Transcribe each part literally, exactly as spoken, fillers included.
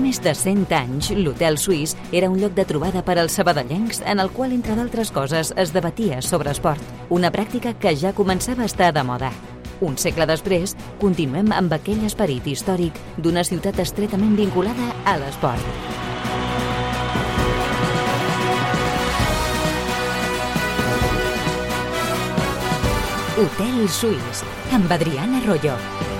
més de cent anys, l'Hotel Suís era un lloc de trobada per als sabadellencs en el qual, entre d'altres coses, es debatia sobre esport, una pràctica que ja començava a estar de moda. Un segle després, continuem amb aquell esperit històric d'una ciutat estretament vinculada a l'esport. Hotel Suís, amb Adriana Arroyo.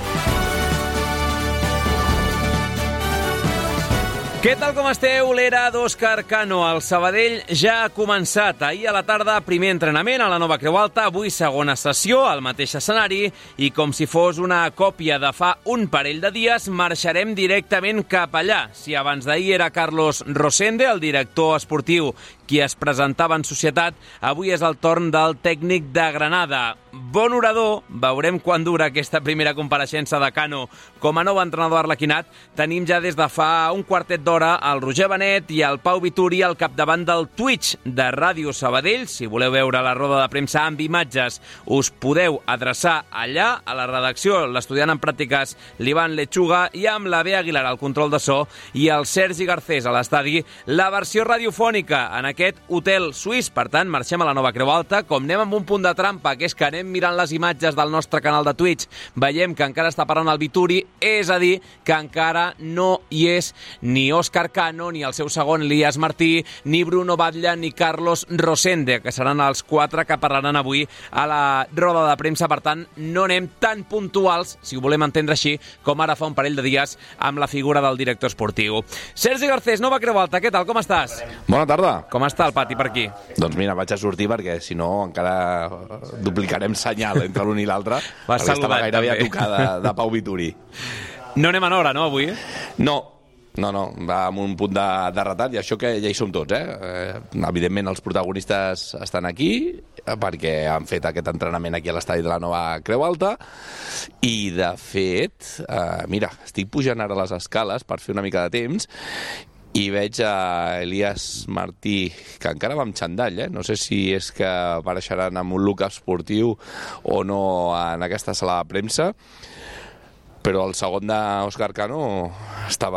Què tal com esteu? L'era d'Òscar Cano. El Sabadell ja ha començat. Ahir a la tarda, primer entrenament a la nova Creu Alta, avui segona sessió al mateix escenari i com si fos una còpia de fa un parell de dies, marxarem directament cap allà. Si abans d'ahir era Carlos Rosende, el director esportiu, qui es presentava en societat, avui és el torn del tècnic de Granada. Bon orador, veurem quan dura aquesta primera compareixença de Cano com a nou entrenador arlequinat. Tenim ja des de fa un quartet d'hora el Roger Benet i el Pau Vituri al capdavant del Twitch de Ràdio Sabadell. Si voleu veure la roda de premsa amb imatges, us podeu adreçar allà, a la redacció, l'estudiant en pràctiques l'Ivan Lechuga i amb la Bea Aguilar al control de so i el Sergi Garcés a l'estadi, la versió radiofònica en aquest hotel suís. Per tant, marxem a la nova Creu Alta. Com anem amb un punt de trampa, que és que anem mirant les imatges del nostre canal de Twitch, veiem que encara està parlant el Vituri, és a dir, que encara no hi és ni Òscar Cano, ni el seu segon Elias Martí, ni Bruno Batlle, ni Carlos Rosende, que seran els quatre que parlaran avui a la roda de premsa. Per tant, no anem tan puntuals, si ho volem entendre així, com ara fa un parell de dies amb la figura del director esportiu. Sergi Garcés, nova Creu Alta, què tal, com estàs? Bona tarda. Com està el pati per aquí? Doncs mira, vaig a sortir perquè si no encara duplicarem senyal entre l'un i l'altre. Vas perquè estava saludant, gairebé també. a tocar de, de Pau Vituri. No anem en hora, no, avui? No, no, no, va amb un punt de, de retard i això que ja hi som tots, eh? eh? Evidentment els protagonistes estan aquí perquè han fet aquest entrenament aquí a l'estadi de la nova Creu Alta i de fet, eh, mira, estic pujant ara les escales per fer una mica de temps i veig a Elias Martí, que encara va amb xandall, eh? No sé si és que apareixeran amb un look esportiu o no en aquesta sala de premsa, però el segon d'Òscar Cano estava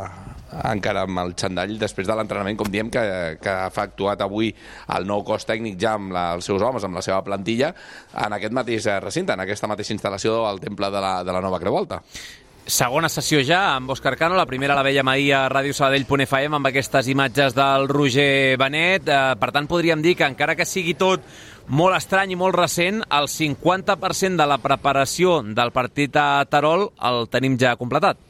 encara amb el xandall després de l'entrenament, com diem, que, que ha actuat avui el nou cos tècnic ja amb la, els seus homes, amb la seva plantilla, en aquest mateix recinte, en aquesta mateixa instal·lació al temple de la, de la nova Creu Alta. Segona sessió ja amb Òscar Cano, la primera la veiem ahir a ràdio sabadell punt efa ema amb aquestes imatges del Roger Benet. Eh, per tant, podríem dir que encara que sigui tot molt estrany i molt recent, el cinquanta per cent de la preparació del partit a Terol el tenim ja completat.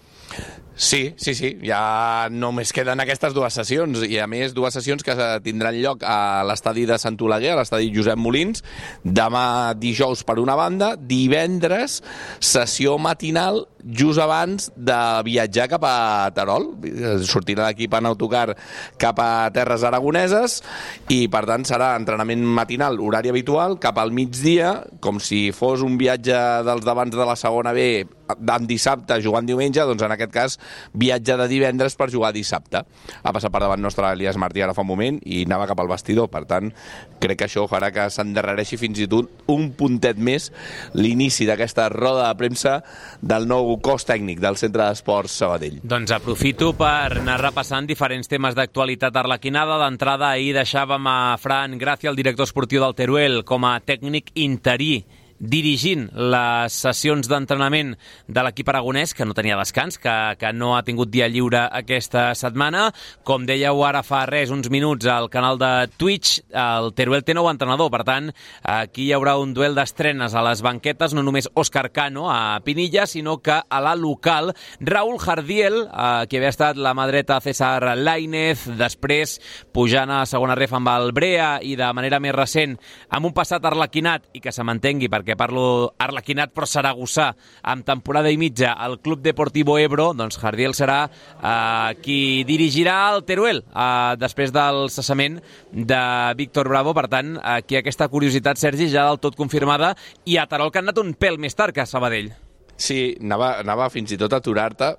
Sí, sí, sí, ja només queden aquestes dues sessions i a més dues sessions que tindran lloc a l'estadi de Sant Oleguer, a l'estadi Josep Molins, demà dijous per una banda, divendres sessió matinal just abans de viatjar cap a Terol, sortirà l'equip en autocar cap a terres aragoneses i per tant serà entrenament matinal, horari habitual, cap al migdia, com si fos un viatge dels d'abans de la segona B en dissabte jugant diumenge, doncs en aquest cas viatge de divendres per jugar dissabte. Ha passat per davant nostre Elias Martí ara fa un moment i anava cap al vestidor, per tant crec que això farà que s'endarrereixi fins i tot un puntet més l'inici d'aquesta roda de premsa del nou cos tècnic del Centre d'Esports Sabadell. Doncs aprofito per anar repassant diferents temes d'actualitat arlequinada. D'entrada, ahir deixàvem a Fran Gràcia, el director esportiu del Teruel, com a tècnic interí dirigint les sessions d'entrenament de l'equip aragonès, que no tenia descans, que, que no ha tingut dia lliure aquesta setmana. Com dèieu ara fa res, uns minuts, al canal de Twitch, el Teruel té nou entrenador, per tant, aquí hi haurà un duel d'estrenes a les banquetes, no només Òscar Cano a Pinilla, sinó que a la local, Raúl Jardiel, eh, que havia estat la mà dreta César Lainez, després pujant a segona ref amb el Brea i de manera més recent amb un passat arlequinat, i que se m'entengui perquè que parlo arlequinat però saragossà, amb temporada i mitja al Club Deportivo Ebro, doncs Jardiel serà eh, qui dirigirà el Teruel eh, després del cessament de Víctor Bravo. Per tant, aquí aquesta curiositat, Sergi, ja del tot confirmada, i a Terol, que han anat un pèl més tard que a Sabadell. Sí, anava, anava fins i tot a aturar-te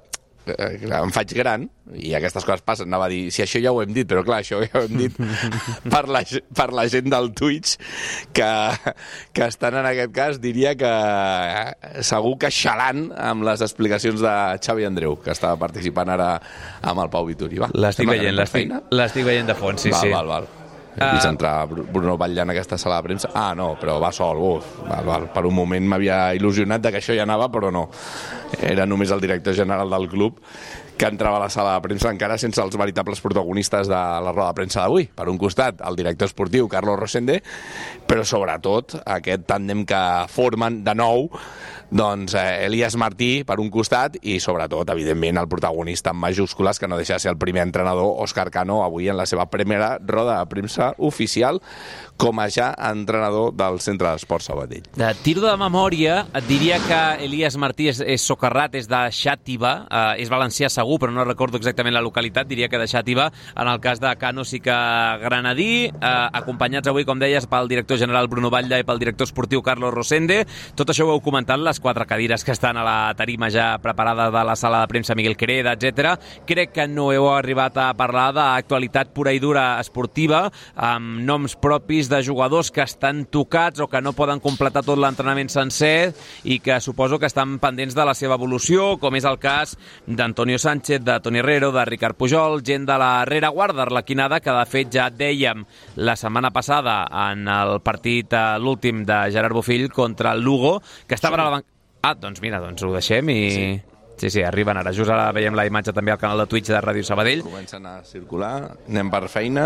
em faig gran, i aquestes coses passen, anava a dir, si això ja ho hem dit, però clar, això ja ho hem dit per la, per la gent del Twitch, que, que estan en aquest cas, diria que segur que xalant amb les explicacions de Xavi Andreu, que estava participant ara amb el Pau Vituri. L'estic veient, l'estic veient de fons, sí, val, sí. Val, val. He vist entrar Bruno Batlle en aquesta sala de premsa. Ah, no, però va sol. Uf, val, val. Per un moment m'havia il·lusionat de que això ja anava, però no. Era només el director general del club que entrava a la sala de premsa, encara sense els veritables protagonistes de la roda de premsa d'avui. Per un costat, el director esportiu, Carlos Rosende, però sobretot aquest tàndem que formen de nou doncs eh, Elias Martí per un costat i sobretot, evidentment, el protagonista en majúscules, que no deixa de ser el primer entrenador, Òscar Cano, avui en la seva primera roda de premsa oficial com a ja entrenador del Centre d'Esport Sabadell. De tiro de memòria, et diria que Elias Martí és, és socarrat, és de Xàtiva, eh, és valencià segur, però no recordo exactament la localitat, diria que de Xàtiva. En el cas de Cano sí que granadí, eh, acompanyats avui, com deies, pel director general Bruno Batlle i pel director esportiu Carlos Rosende. Tot això ho heu comentat, les quatre cadires que estan a la tarima ja preparada de la sala de premsa Miguel Quereda, etcètera. Crec que no heu arribat a parlar d'actualitat pura i dura esportiva, amb noms propis de jugadors que estan tocats o que no poden completar tot l'entrenament sencer i que suposo que estan pendents de la seva evolució, com és el cas d'Antonio Sánchez, de Toni Herrero, de Ricard Pujol, gent de la rereguarda arlequinada, que de fet ja dèiem la setmana passada en el partit, l'últim de Gerard Bofill contra el Lugo, que estaven a la banca. Ah, doncs mira, doncs ho deixem i... Sí. Sí, sí, arriben ara. Just ara veiem la imatge també al canal de Twitch de Ràdio Sabadell. Comencen a circular, anem per feina.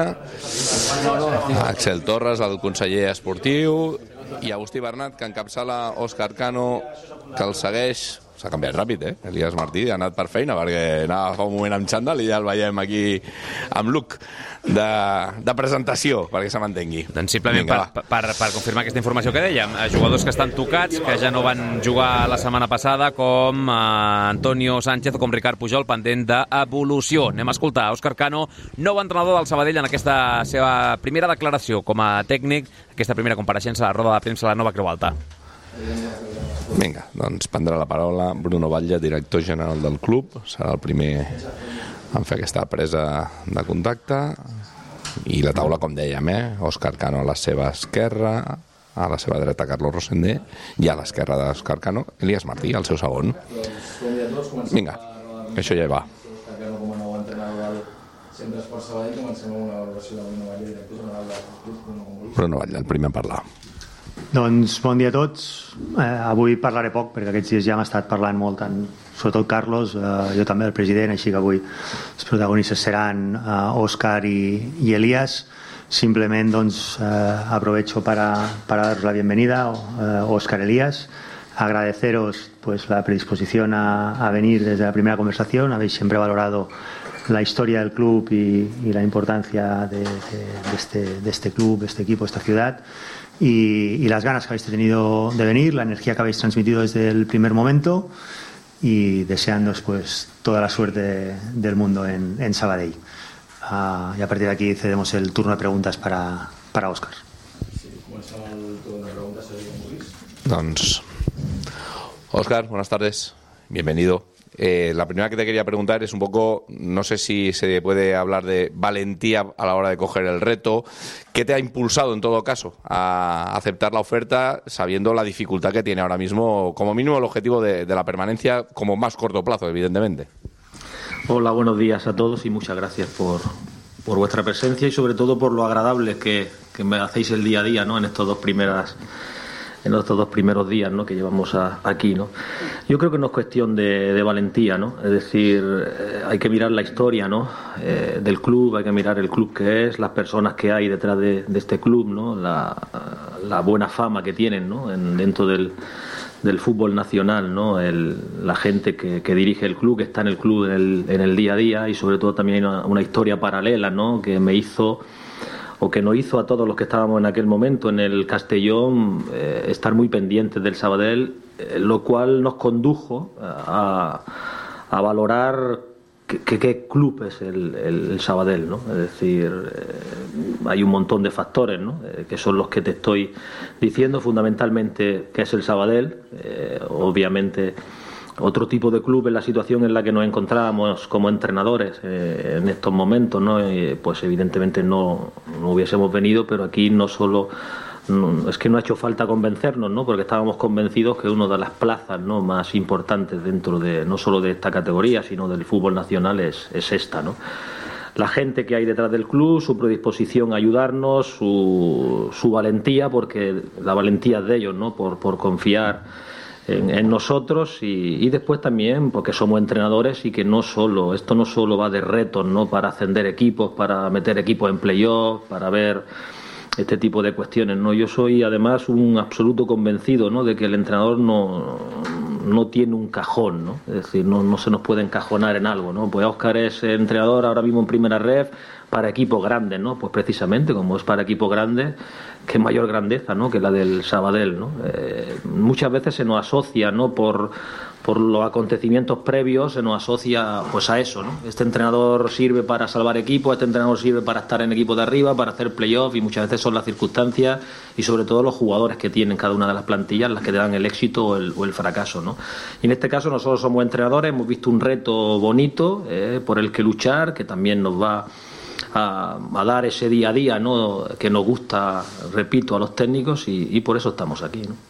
Axel Torres, el conseller esportiu, i Agustí Bernat, que encapçala Òscar Cano, que el segueix. S'ha canviat ràpid, eh? Elias Martí ha anat per feina, perquè anava fa un moment amb xandall i ja el veiem aquí amb look de, de presentació, perquè se m'entengui. Doncs simplement Vinga, per, per, per confirmar aquesta informació que dèiem, jugadors que estan tocats, que ja no van jugar la setmana passada, com eh, Antonio Sánchez o com Ricard Pujol, pendent d'evolució. Anem a escoltar Òscar Cano, nou entrenador del Sabadell, en aquesta seva primera declaració com a tècnic, aquesta primera compareixença a la roda de premsa a la Nova Creu Alta. Vinga, doncs prendrà la paraula Bruno Batlle, director general del club. Serà el primer en fer aquesta presa de contacte. I la taula, com dèiem, eh? Òscar Cano a la seva esquerra, a la seva dreta Carlos Rosende, i a l'esquerra d'Òscar Cano Elias Martí, el seu segon. Vinga, que això ja hi va. Bruno Batlle, el primer a parlar. Doncs bon dia a tots. Eh, avui parlaré poc perquè aquests dies ja hem estat parlant molt, tant, sobretot Carlos, eh, jo també el president, així que avui els protagonistes seran eh, Òscar i, y Elías. Simplemente doncs, eh, aprovecho para, para daros la bienvenida, eh, Òscar, Elías. Agradeceros pues, la predisposición a, a venir desde la primera conversación. Habéis siempre valorado la historia del club y, y la importancia de, de, de, este, de este club, de este equipo, de esta ciudad. Y, y las ganas que habéis tenido de venir, la energía que habéis transmitido desde el primer momento y deseándoos pues, toda la suerte del mundo en, en Sabadell. Uh, y a partir de aquí cedemos el turno de preguntas para, para Òscar. Sí, doncs, Òscar, buenas tardes, bienvenido. Eh, la primera que te quería preguntar es un poco, no sé si se puede hablar de valentía a la hora de coger el reto. ¿Qué te ha impulsado en todo caso a aceptar la oferta sabiendo la dificultad que tiene ahora mismo, como mínimo el objetivo de, de la permanencia, como más corto plazo, evidentemente? Hola, buenos días a todos y muchas gracias por, por vuestra presencia y sobre todo por lo agradable que, que me hacéis el día a día, ¿no? en estos dos primeras en estos dos primeros días, ¿no? que llevamos a, aquí, ¿no? Yo creo que no es cuestión de, de valentía, ¿no? Es decir, eh, hay que mirar la historia, ¿no? Eh, del club, hay que mirar el club que es, las personas que hay detrás de, de este club, ¿no? La, la buena fama que tienen, ¿no? En, dentro del, del fútbol nacional, ¿no? El, la gente que, que dirige el club, que está en el club en el, en el día a día, y sobre todo también hay una, una historia paralela, ¿no? Que me hizo o que nos hizo a todos los que estábamos en aquel momento en el Castellón eh, estar muy pendientes del Sabadell, eh, lo cual nos condujo a, a valorar qué, qué club es el, el, el Sabadell, ¿no? Es decir, eh, hay un montón de factores, ¿no? eh, que son los que te estoy diciendo, fundamentalmente qué es el Sabadell, eh, obviamente otro tipo de club en la situación en la que nos encontrábamos como entrenadores eh, en estos momentos, ¿no? Eh, pues evidentemente no, no hubiésemos venido, pero aquí no solo no, es que no ha hecho falta convencernos, ¿no? Porque estábamos convencidos que una de las plazas, ¿no?, más importantes dentro de no solo de esta categoría, sino del fútbol nacional es, es esta, ¿no? La gente que hay detrás del club, su predisposición a ayudarnos, su, su valentía, porque la valentía es de ellos, ¿no?, por, por confiar En, en nosotros y, y después también porque somos entrenadores y que no solo esto no solo va de retos, ¿no?, para ascender equipos, para meter equipos en playoff, para ver este tipo de cuestiones, ¿no? Yo soy además un absoluto convencido, ¿no?, de que el entrenador no, no tiene un cajón, ¿no? Es decir, no, no se nos puede encajonar en algo, ¿no? Pues Óscar es entrenador ahora mismo en Primera Ref para equipos grandes, ¿no? Pues precisamente como es para equipos grandes, qué mayor grandeza, ¿no?, que la del Sabadell, ¿no? Eh, muchas veces se nos asocia, ¿no?, por, por los acontecimientos previos, se nos asocia pues a eso, ¿no? Este entrenador sirve para salvar equipos, este entrenador sirve para estar en equipos de arriba, para hacer playoff, y muchas veces son las circunstancias y sobre todo los jugadores que tienen cada una de las plantillas las que te dan el éxito o el, o el fracaso, ¿no? Y en este caso nosotros somos entrenadores, hemos visto un reto bonito eh, por el que luchar, que también nos va A, a dar ese día a día, ¿no?, que nos gusta, repito, a los técnicos y, y por eso estamos aquí, ¿no?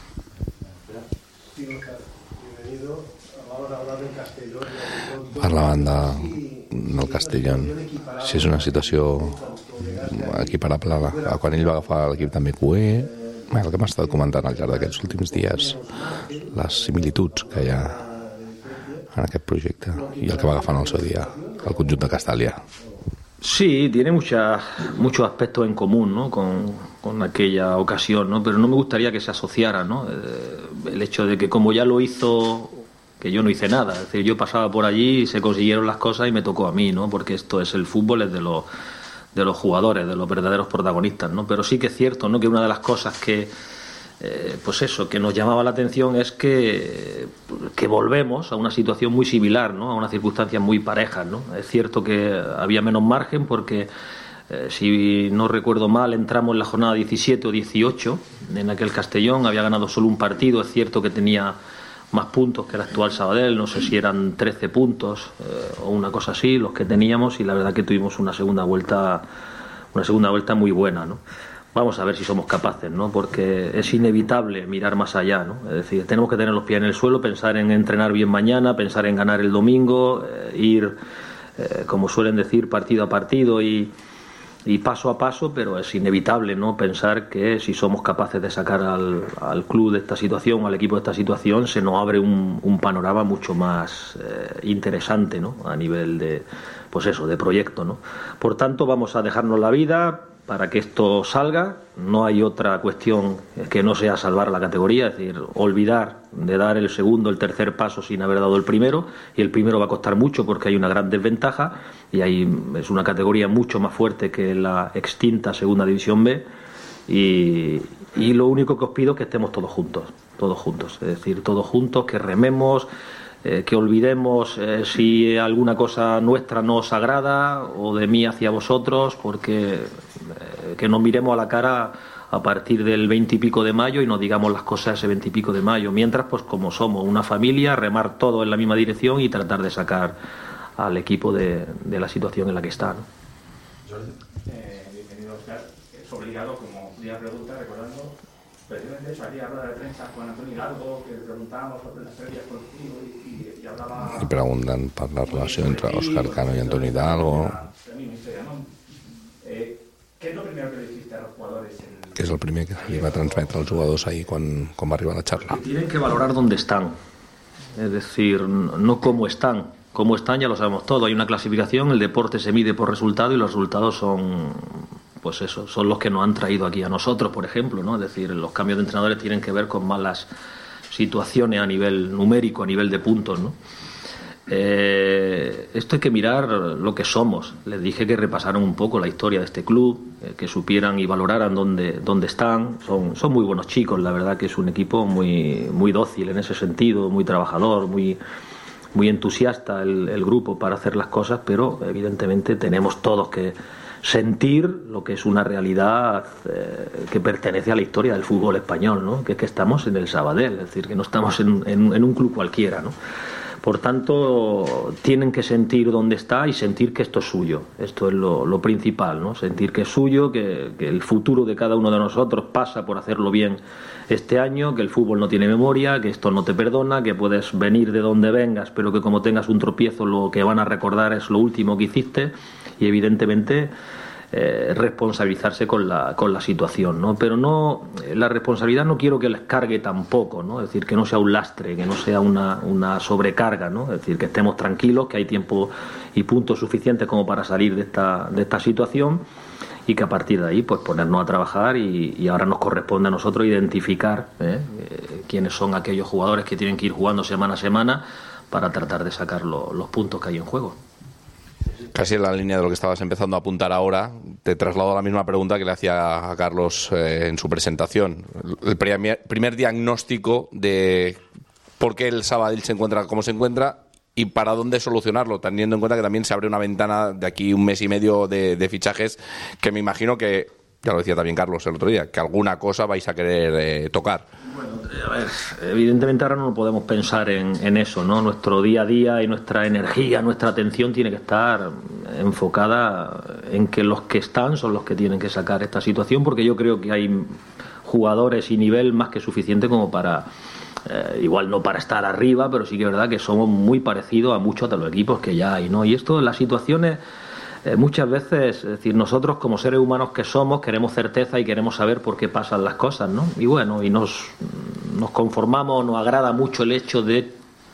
Parlaven de, del Castellón, si és una situació equiparable a quan ell va agafar l'equip també Cué, el que hem estat comentant al llarg d'aquests últims dies, les similituds que hi ha en aquest projecte i el que va agafar en el seu dia el conjunt de Castàlia. Sí, tiene muchas, muchos aspectos en común, ¿no?, con, con aquella ocasión, ¿no? Pero no me gustaría que se asociara, ¿no?, eh, el hecho de que como ya lo hizo, que yo no hice nada, es decir, yo pasaba por allí y se consiguieron las cosas y me tocó a mí, ¿no?, porque esto es el fútbol, es de los, de los jugadores, de los verdaderos protagonistas, ¿no? Pero sí que es cierto, ¿no?, que una de las cosas que Eh, pues eso, que nos llamaba la atención es que, que volvemos a una situación muy similar, ¿no?, a unas circunstancias muy parejas, ¿no? Es cierto que había menos margen porque, eh, si no recuerdo mal, entramos en la jornada diecisiete o dieciocho en aquel Castellón, había ganado solo un partido, es cierto que tenía más puntos que el actual Sabadell, no sé si eran trece puntos eh, o una cosa así, los que teníamos, y la verdad que tuvimos una segunda vuelta, una segunda vuelta muy buena, ¿no? Vamos a ver si somos capaces, ¿no?, porque es inevitable mirar más allá, ¿no? Es decir, tenemos que tener los pies en el suelo, pensar en entrenar bien mañana, pensar en ganar el domingo, eh, ir, eh, como suelen decir, partido a partido y, y paso a paso, pero es inevitable, ¿no?, pensar que si somos capaces de sacar al, al club de esta situación, al equipo de esta situación, se nos abre un, un panorama mucho más eh, interesante, ¿no?, a nivel de, pues eso, de proyecto, ¿no? Por tanto, vamos a dejarnos la vida para que esto salga. No hay otra cuestión que no sea salvar la categoría, es decir, olvidar de dar el segundo, el tercer paso sin haber dado el primero, y el primero va a costar mucho porque hay una gran desventaja y hay, es una categoría mucho más fuerte que la extinta Segunda División B, y, y lo único que os pido es que estemos todos juntos, todos juntos, es decir, todos juntos, que rememos, Eh, que olvidemos eh, si alguna cosa nuestra no os agrada o de mí hacia vosotros, porque eh, que nos miremos a la cara a partir del veinte y pico de mayo y nos digamos las cosas ese veinte y pico de mayo, mientras pues como somos una familia, remar todo en la misma dirección y tratar de sacar al equipo de, de la situación en la que está, ¿no? Jordi, eh, bienvenido, Óscar. Es obligado, como ya pregunta, recordando precisamente eso, aquí habla de prensa con Antonio Hidalgo, que le preguntábamos sobre las ferias contigo y, y, y hablaba... I pregunten per la relació entre Óscar Cano i Antonio Hidalgo. Eh, ¿Qué es lo primero que le dijiste a los jugadores? En... Que és el primer que li va transmetre als jugadors ahir quan, quan va arribar la xarra. Tienen que valorar dónde están, es decir, no cómo están. Cómo están ya lo sabemos todo, hay una clasificación, el deporte se mide por resultado y los resultados son... pues eso, son los que nos han traído aquí a nosotros, por ejemplo, ¿no? Es decir, los cambios de entrenadores tienen que ver con malas situaciones a nivel numérico, a nivel de puntos, ¿no? Eh, esto hay que mirar lo que somos. Les dije que repasaran un poco la historia de este club, eh, que supieran y valoraran dónde, dónde están. Son, son muy buenos chicos, la verdad que es un equipo muy, muy dócil en ese sentido, muy trabajador, muy... muy entusiasta el, el grupo para hacer las cosas, pero evidentemente tenemos todos que sentir lo que es una realidad eh, que pertenece a la historia del fútbol español, ¿no? Que es que estamos en el Sabadell, es decir, que no estamos en, en, en un club cualquiera, ¿no? Por tanto, tienen que sentir dónde está y sentir que esto es suyo. Esto es lo, lo principal, ¿no? Sentir que es suyo, que, que el futuro de cada uno de nosotros pasa por hacerlo bien este año, que el fútbol no tiene memoria, que esto no te perdona, que puedes venir de donde vengas, pero que como tengas un tropiezo lo que van a recordar es lo último que hiciste y evidentemente eh, responsabilizarse con la, con la situación, ¿no? Pero no, la responsabilidad no quiero que les cargue tampoco, ¿no? Es decir, que no sea un lastre, que no sea una, una sobrecarga, ¿no? Es decir, que estemos tranquilos, que hay tiempo y puntos suficientes como para salir de esta, de esta situación y que a partir de ahí pues ponernos a trabajar y, y ahora nos corresponde a nosotros identificar ¿eh? Eh, quiénes son aquellos jugadores que tienen que ir jugando semana a semana para tratar de sacar lo, los puntos que hay en juego. Casi en la línea de lo que estabas empezando a apuntar ahora, te traslado la misma pregunta que le hacía a Carlos eh, en su presentación. El primer, primer diagnóstico de por qué el Sabadell se encuentra como se encuentra y para dónde solucionarlo, teniendo en cuenta que también se abre una ventana de aquí un mes y medio de, de fichajes que me imagino que, ya lo decía también Carlos el otro día, que alguna cosa vais a querer eh, tocar. Bueno, a ver, evidentemente ahora no podemos pensar en, en eso, ¿no? Nuestro día a día y nuestra energía, nuestra atención tiene que estar enfocada en que los que están son los que tienen que sacar esta situación, porque yo creo que hay jugadores y nivel más que suficiente como para, eh, igual no para estar arriba, pero sí que es verdad que somos muy parecidos a muchos de los equipos que ya hay, ¿no? Y esto, las situaciones... Eh, muchas veces, es decir, nosotros como seres humanos que somos queremos certeza y queremos saber por qué pasan las cosas, ¿no? Y bueno, y nos, nos conformamos, nos agrada mucho el hecho de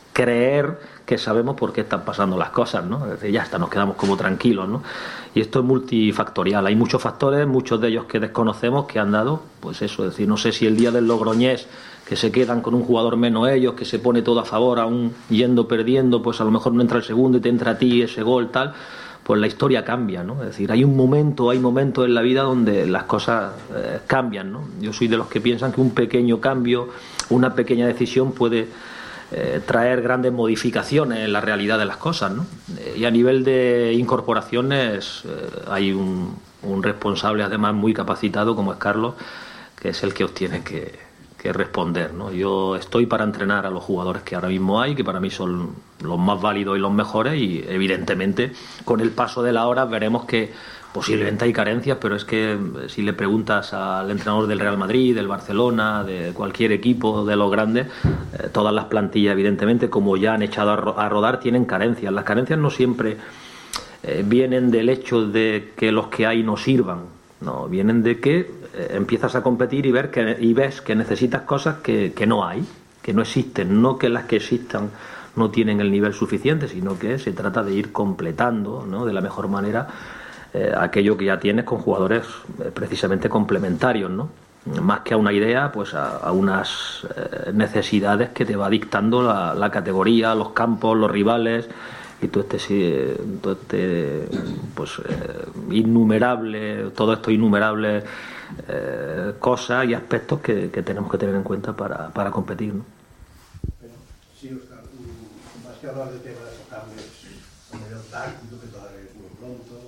creer que sabemos por qué están pasando las cosas, ¿no? Es decir, ya está, nos quedamos como tranquilos, ¿no? Y esto es multifactorial, hay muchos factores, muchos de ellos que desconocemos que han dado, pues eso, es decir, no sé si el día del Logroñés, que se quedan con un jugador menos ellos, que se pone todo a favor, aún yendo perdiendo, pues a lo mejor no entra el segundo y te entra a ti ese gol, tal... pues la historia cambia, ¿no? Es decir, hay un momento, hay momentos en la vida donde las cosas eh, cambian, ¿no? Yo soy de los que piensan que un pequeño cambio, una pequeña decisión puede eh, traer grandes modificaciones en la realidad de las cosas, ¿no? Eh, y a nivel de incorporaciones eh, hay un, un responsable además muy capacitado como es Carlos, que es el que os tiene que... que responder, ¿no? Yo estoy para entrenar a los jugadores que ahora mismo hay, que para mí son los más válidos y los mejores, y evidentemente con el paso de la hora veremos que posiblemente hay carencias, pero es que si le preguntas al entrenador del Real Madrid, del Barcelona, de cualquier equipo de los grandes, eh, todas las plantillas evidentemente, como ya han echado a, ro- a rodar, tienen carencias. Las carencias no siempre eh, vienen del hecho de que los que hay no sirvan, no, vienen de que eh, empiezas a competir y ver que y ves que necesitas cosas que, que no hay, que no existen, no que las que existan no tienen el nivel suficiente, sino que se trata de ir completando, ¿no? De la mejor manera eh, aquello que ya tienes con jugadores eh, precisamente complementarios, ¿no? Más que a una idea, pues a, a unas eh, necesidades que te va dictando la, la categoría, los campos, los rivales. Y todo este, todo este pues, eh, innumerable, todo esto innumerable eh, cosas y aspectos que, que tenemos que tener en cuenta para, para competir, ¿no? Bueno, sí, Óscar, más que hablar del tema de esos cambios a nivel táctico, que todavía es muy pronto,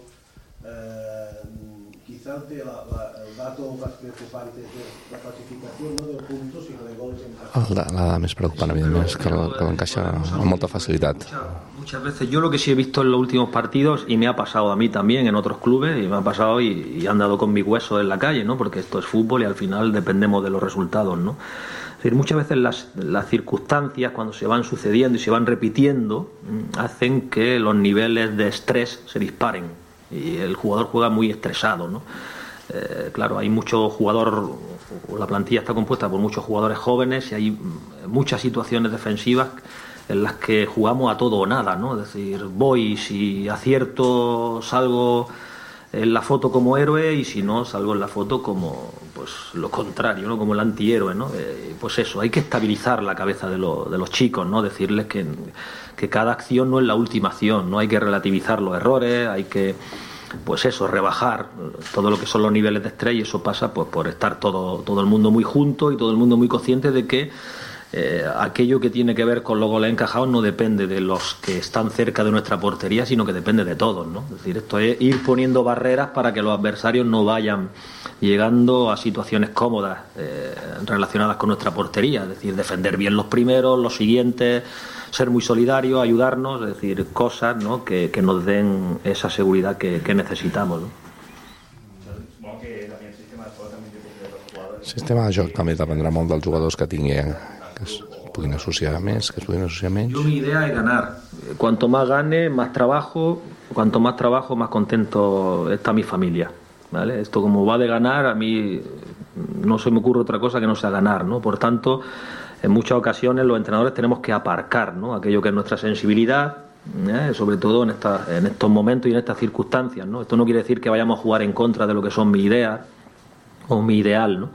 eh, quizá el, la, la, el dato más preocupante es la clasificación, no de puntos, sino de goles en casa. La, la més preocupant, evidentment, és que, que l'encaixa amb molta facilitat. Muchas veces, yo lo que sí he visto en los últimos partidos, y me ha pasado a mí también en otros clubes, y me ha pasado y, y han dado con mi hueso en la calle, ¿no? Porque esto es fútbol y al final dependemos de los resultados, ¿no? Es decir, muchas veces las, las circunstancias, cuando se van sucediendo y se van repitiendo, hacen que los niveles de estrés se disparen y el jugador juega muy estresado, ¿no? Eh, claro, hay mucho jugador, la plantilla está compuesta por muchos jugadores jóvenes y hay muchas situaciones defensivas en las que jugamos a todo o nada, ¿no? Es decir, voy, si acierto salgo en la foto como héroe y si no salgo en la foto como pues lo contrario, ¿no? Como el antihéroe, ¿no? Eh, pues eso, hay que estabilizar la cabeza de, lo, de los chicos, ¿no? Decirles que, que cada acción no es la última acción, ¿no? Hay que relativizar los errores, hay que pues eso, rebajar todo lo que son los niveles de estrés, y eso pasa pues por estar todo, todo el mundo muy junto y todo el mundo muy consciente de que eh, aquello que tiene que ver con los goles encajados no depende de los que están cerca de nuestra portería, sino que depende de todos, ¿no? Es decir, esto es ir poniendo barreras para que los adversarios no vayan llegando a situaciones cómodas eh, relacionadas con nuestra portería, es decir, defender bien los primeros, los siguientes, ser muy solidarios, ayudarnos, es decir, cosas, ¿no?, que, que nos den esa seguridad que, que necesitamos, ¿no? El sistema de joc també dependrà molt dels jugadors que tinguin, que es puguin associar més, que es puguin associar menys. Yo mi idea es ganar. Cuanto más gane, más trabajo. Cuanto más trabajo, más contento está mi familia, ¿vale? Esto como va de ganar, a mí no se me ocurre otra cosa que no sea ganar, ¿no? Por tanto, en muchas ocasiones los entrenadores tenemos que aparcar, ¿no?, aquello que es nuestra sensibilidad, ¿eh?, sobre todo en, esta, en estos momentos y en estas circunstancias, ¿no? Esto no quiere decir que vayamos a jugar en contra de lo que son mis ideas o mi ideal, ¿no?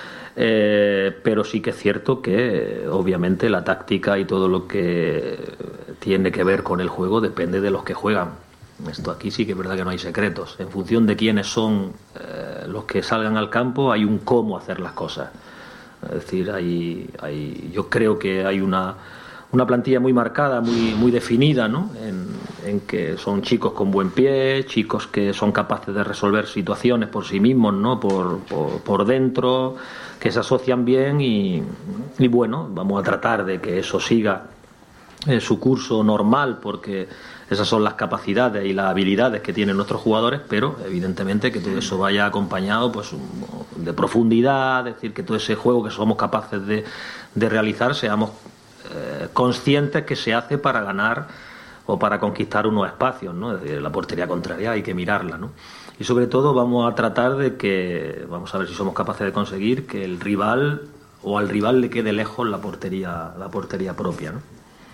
Eh, pero sí que es cierto que obviamente la táctica y todo lo que tiene que ver con el juego depende de los que juegan. Esto aquí sí que es verdad que no hay secretos. En función de quiénes son eh, los que salgan al campo, hay un cómo hacer las cosas. Es decir, hay, hay, yo creo que hay una, una plantilla muy marcada, muy, muy definida, ¿no?, en, en que son chicos con buen pie, chicos que son capaces de resolver situaciones por sí mismos, ¿no?, por, por, por dentro, que se asocian bien y, y bueno, vamos a tratar de que eso siga en su curso normal, porque esas son las capacidades y las habilidades que tienen nuestros jugadores, pero evidentemente que todo eso vaya acompañado pues de profundidad, es decir, que todo ese juego que somos capaces de, de realizar seamos eh, conscientes que se hace para ganar o para conquistar unos espacios, ¿no? Es decir, la portería contraria hay que mirarla, ¿no? Y sobre todo vamos a tratar de que, vamos a ver si somos capaces de conseguir que el rival o al rival le quede lejos la portería, la portería propia, ¿no?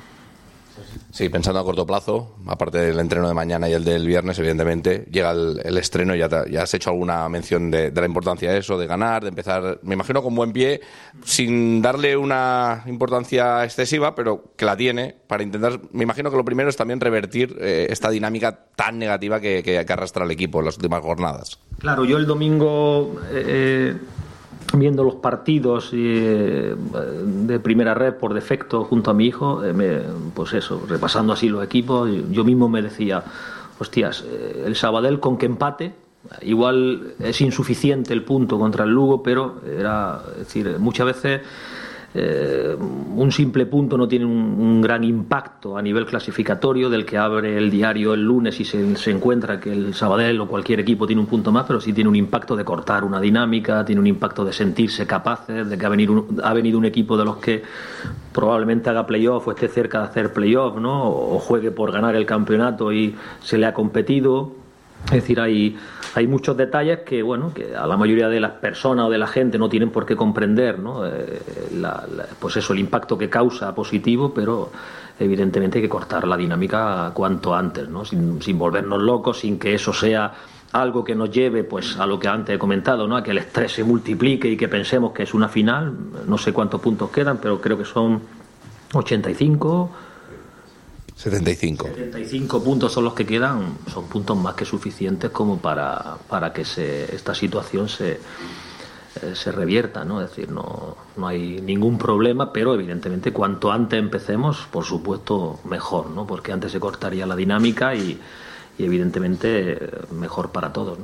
Sí, pensando a corto plazo, aparte del entreno de mañana y el del viernes, evidentemente, llega el, el estreno y ya, te, ya has hecho alguna mención de, de la importancia de eso, de ganar, de empezar, me imagino, con buen pie, sin darle una importancia excesiva, pero que la tiene, para intentar, me imagino que lo primero es también revertir eh, esta dinámica tan negativa que, que, que arrastra el equipo en las últimas jornadas. Claro, yo el domingo... Eh, viendo los partidos eh, de primera red por defecto junto a mi hijo, eh, me, pues eso, repasando así los equipos, yo mismo me decía, hostias, eh, el Sabadell con que empate, igual es insuficiente el punto contra el Lugo, pero era, es decir, muchas veces eh, un simple punto no tiene un, un gran impacto a nivel clasificatorio, del que abre el diario el lunes y se, se encuentra que el Sabadell o cualquier equipo tiene un punto más, pero sí tiene un impacto de cortar una dinámica, tiene un impacto de sentirse capaces, de que ha venido un, ha venido un equipo de los que probablemente haga playoff o esté cerca de hacer playoff, ¿no?, o juegue por ganar el campeonato y se le ha competido. Es decir, hay, hay muchos detalles que, bueno, que a la mayoría de las personas o de la gente no tienen por qué comprender, ¿no? Eh, la, la, pues eso, el impacto que causa positivo, pero evidentemente hay que cortar la dinámica cuanto antes, ¿no? Sin, sin volvernos locos, sin que eso sea algo que nos lleve pues a lo que antes he comentado, ¿no?, a que el estrés se multiplique y que pensemos que es una final. No sé cuántos puntos quedan, pero creo que son ochenta y cinco. setenta y cinco. setenta y cinco puntos son los que quedan, son puntos más que suficientes como para, para que se, esta situación se, eh, se revierta, ¿no? Es decir, no, no hay ningún problema, pero evidentemente cuanto antes empecemos, por supuesto, mejor, ¿no? Porque antes se cortaría la dinámica y, y evidentemente mejor para todos, ¿no?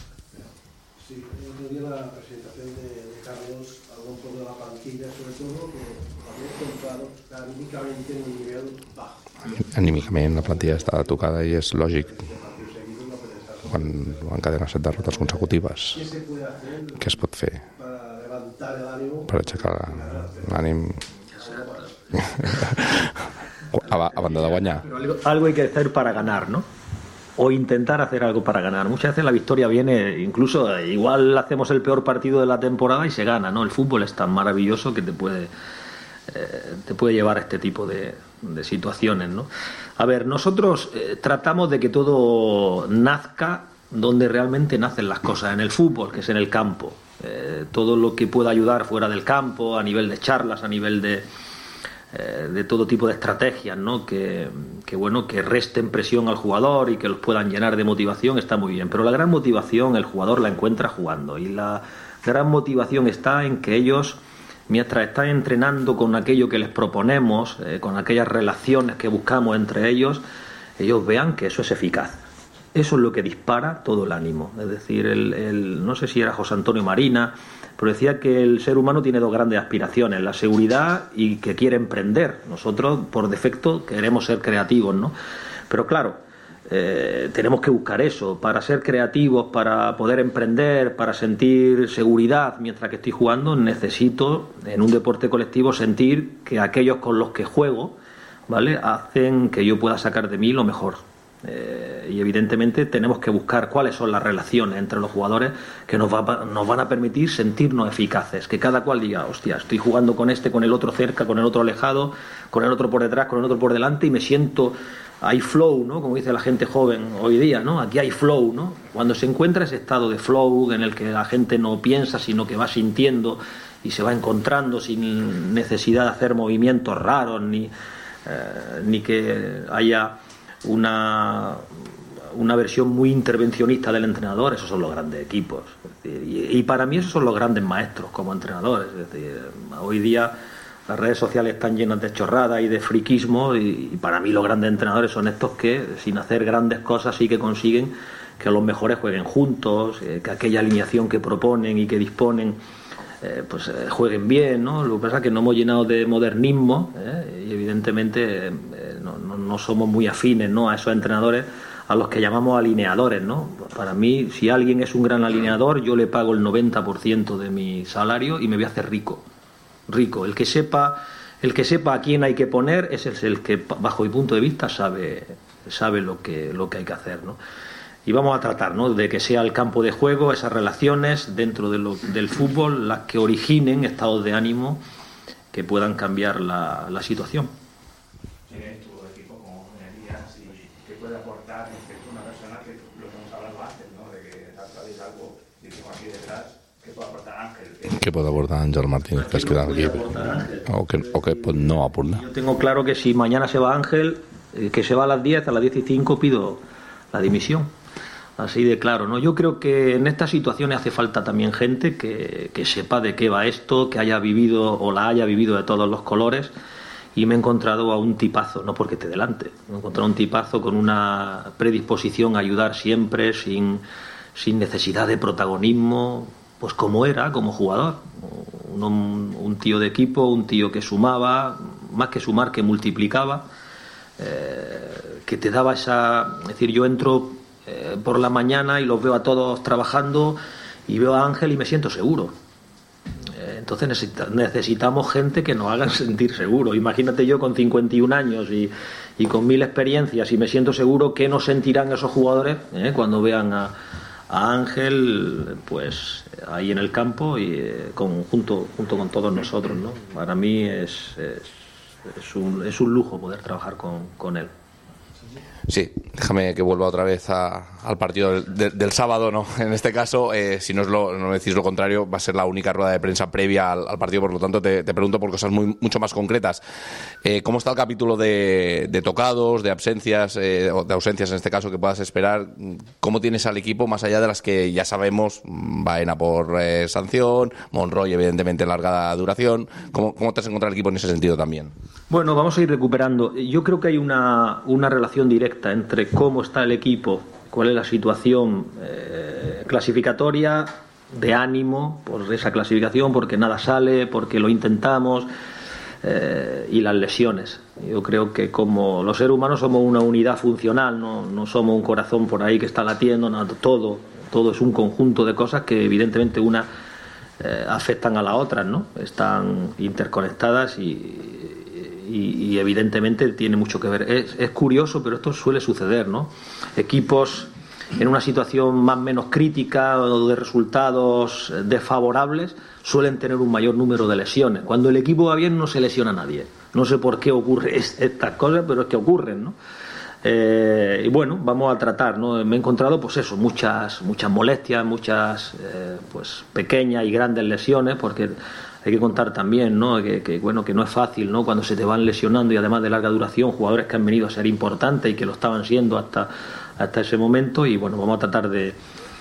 Sí, el otro día la presentación de, de Carlos habló un poco de la plantilla, sobre todo que había encontrado anímicamente en un nivel bajo. Anímicament la plantilla està tocada i és lògic quan encadena set derrotes consecutives. Què es pot fer per aixecar l'ànim a, a banda de guanyar? Algo hay que hacer para ganar, ¿no? O intentar hacer algo para ganar. Muchas veces la victoria viene, incluso igual hacemos el peor partido de la temporada y se gana, ¿no? El fútbol es tan maravilloso que te puede eh, te puede llevar a este tipo de, de situaciones, ¿no? A ver, nosotros eh, tratamos de que todo nazca donde realmente nacen las cosas, en el fútbol, que es en el campo. Eh, todo lo que pueda ayudar fuera del campo, a nivel de charlas, a nivel de eh, de todo tipo de estrategias, ¿no? Que, que bueno, que resten presión al jugador y que los puedan llenar de motivación, está muy bien. Pero la gran motivación el jugador la encuentra jugando, y la gran motivación está en que ellos mientras están entrenando con aquello que les proponemos, eh, con aquellas relaciones que buscamos entre ellos, ellos vean que eso es eficaz. Eso es lo que dispara todo el ánimo. Es decir, el, el, no sé si era José Antonio Marina, pero decía que el ser humano tiene dos grandes aspiraciones, la seguridad y que quiere emprender. Nosotros, por defecto, queremos ser creativos, ¿no? Pero claro, eh, tenemos que buscar eso. Para ser creativos, para poder emprender, para sentir seguridad mientras que estoy jugando, necesito, en un deporte colectivo, sentir que aquellos con los que juego, ¿vale?, hacen que yo pueda sacar de mí lo mejor. Eh, y evidentemente tenemos que buscar cuáles son las relaciones entre los jugadores que nos, va, nos van a permitir sentirnos eficaces, que cada cual diga, hostia, estoy jugando con este, con el otro cerca, con el otro alejado, con el otro por detrás, con el otro por delante, y me siento, hay flow, ¿no?, como dice la gente joven hoy día, ¿no?, aquí hay flow, ¿no?, cuando se encuentra ese estado de flow en el que la gente no piensa sino que va sintiendo y se va encontrando sin necesidad de hacer movimientos raros ni, eh, ni que haya una una versión muy intervencionista del entrenador. Esos son los grandes equipos, es decir, y, y para mí esos son los grandes maestros como entrenadores. Es decir, hoy día las redes sociales están llenas de chorradas y de friquismo, y, y para mí los grandes entrenadores son estos que, sin hacer grandes cosas, sí que consiguen que los mejores jueguen juntos, eh, que aquella alineación que proponen y que disponen Eh, pues eh, jueguen bien, ¿no? Lo que pasa es que nos hemos llenado de modernismo, ¿eh? Y evidentemente eh, no, no, no somos muy afines, ¿no?, a esos entrenadores a los que llamamos alineadores, ¿no? Para mí, si alguien es un gran alineador, yo le pago el noventa por ciento de mi salario y me voy a hacer rico, rico. El que sepa, el que sepa a quién hay que poner, ese es el que, bajo mi punto de vista, sabe, sabe lo que, lo que hay que hacer, ¿no? Y vamos a tratar, ¿no?, de que sea el campo de juego, esas relaciones dentro de lo, del fútbol, las que originen estados de ánimo que puedan cambiar la, la situación. Tienes tu equipo como Elías, y qué puede aportar respecto a una persona que lo que hemos hablado antes, ¿no?, de que sabéis algo, dijimos aquí detrás, qué puede aportar Ángel. ¿Qué puede aportar Ángel Martínez, que has quedado aquí? O que, o que pues, no aporta. Yo tengo claro que si mañana se va Ángel, eh, que se va a las diez, a las diez y cinco pido la dimisión. Así de claro, ¿no? Yo creo que en estas situaciones hace falta también gente que, que sepa de qué va esto, que haya vivido o la haya vivido de todos los colores, y me he encontrado a un tipazo, no porque esté delante, me he encontrado a un tipazo con una predisposición a ayudar siempre, sin, sin necesidad de protagonismo, pues como era, como jugador. Un, un tío de equipo, un tío que sumaba, más que sumar, que multiplicaba, eh, que te daba esa... Es decir, yo entro Eh, por la mañana y los veo a todos trabajando y veo a Ángel y me siento seguro. Eh, entonces necesita, necesitamos gente que nos haga sentir seguro. Imagínate yo con cincuenta y un años y, y con mil experiencias, y me siento seguro, que no sentirán esos jugadores eh, cuando vean a, a Ángel pues ahí en el campo y eh, con, junto, junto con todos nosotros, ¿no? Para mí es, es, es, un, es un lujo poder trabajar con, con él. Sí, déjame que vuelva otra vez a, al partido del, de, del sábado, ¿no? En este caso, eh, si no, es lo, no decís lo contrario, va a ser la única rueda de prensa previa al, al partido, por lo tanto te, te pregunto por cosas muy, mucho más concretas. Eh, ¿Cómo está el capítulo de, de tocados, de ausencias, eh, o de ausencias en este caso, que puedas esperar? ¿Cómo tienes al equipo, más allá de las que ya sabemos, Baena por eh, sanción, Monroy evidentemente larga duración? ¿Cómo, cómo te has encontrado el equipo en ese sentido también? Bueno, vamos a ir recuperando. Yo creo que hay una, una relación directa entre cómo está el equipo, cuál es la situación eh, clasificatoria, de ánimo por esa clasificación, porque nada sale, porque lo intentamos, eh, y las lesiones. Yo creo que como los seres humanos somos una unidad funcional, no, no somos un corazón por ahí que está latiendo, no, todo, todo es un conjunto de cosas que evidentemente una eh, afectan a la otra, ¿no? Están interconectadas y Y, y evidentemente tiene mucho que ver. Es, es curioso, pero esto suele suceder, ¿no? Equipos en una situación más o menos crítica o de resultados desfavorables suelen tener un mayor número de lesiones. Cuando el equipo va bien no se lesiona a nadie. No sé por qué ocurre estas cosas, pero es que ocurren, ¿no? Eh, y bueno, vamos a tratar, ¿no? Me he encontrado, pues eso, muchas, muchas molestias, muchas eh, pues pequeñas y grandes lesiones, porque hay que contar también, ¿no? Que, que bueno, que no es fácil, ¿no? Cuando se te van lesionando, y además de larga duración, jugadores que han venido a ser importantes y que lo estaban siendo hasta, hasta ese momento. Y bueno, vamos a tratar de,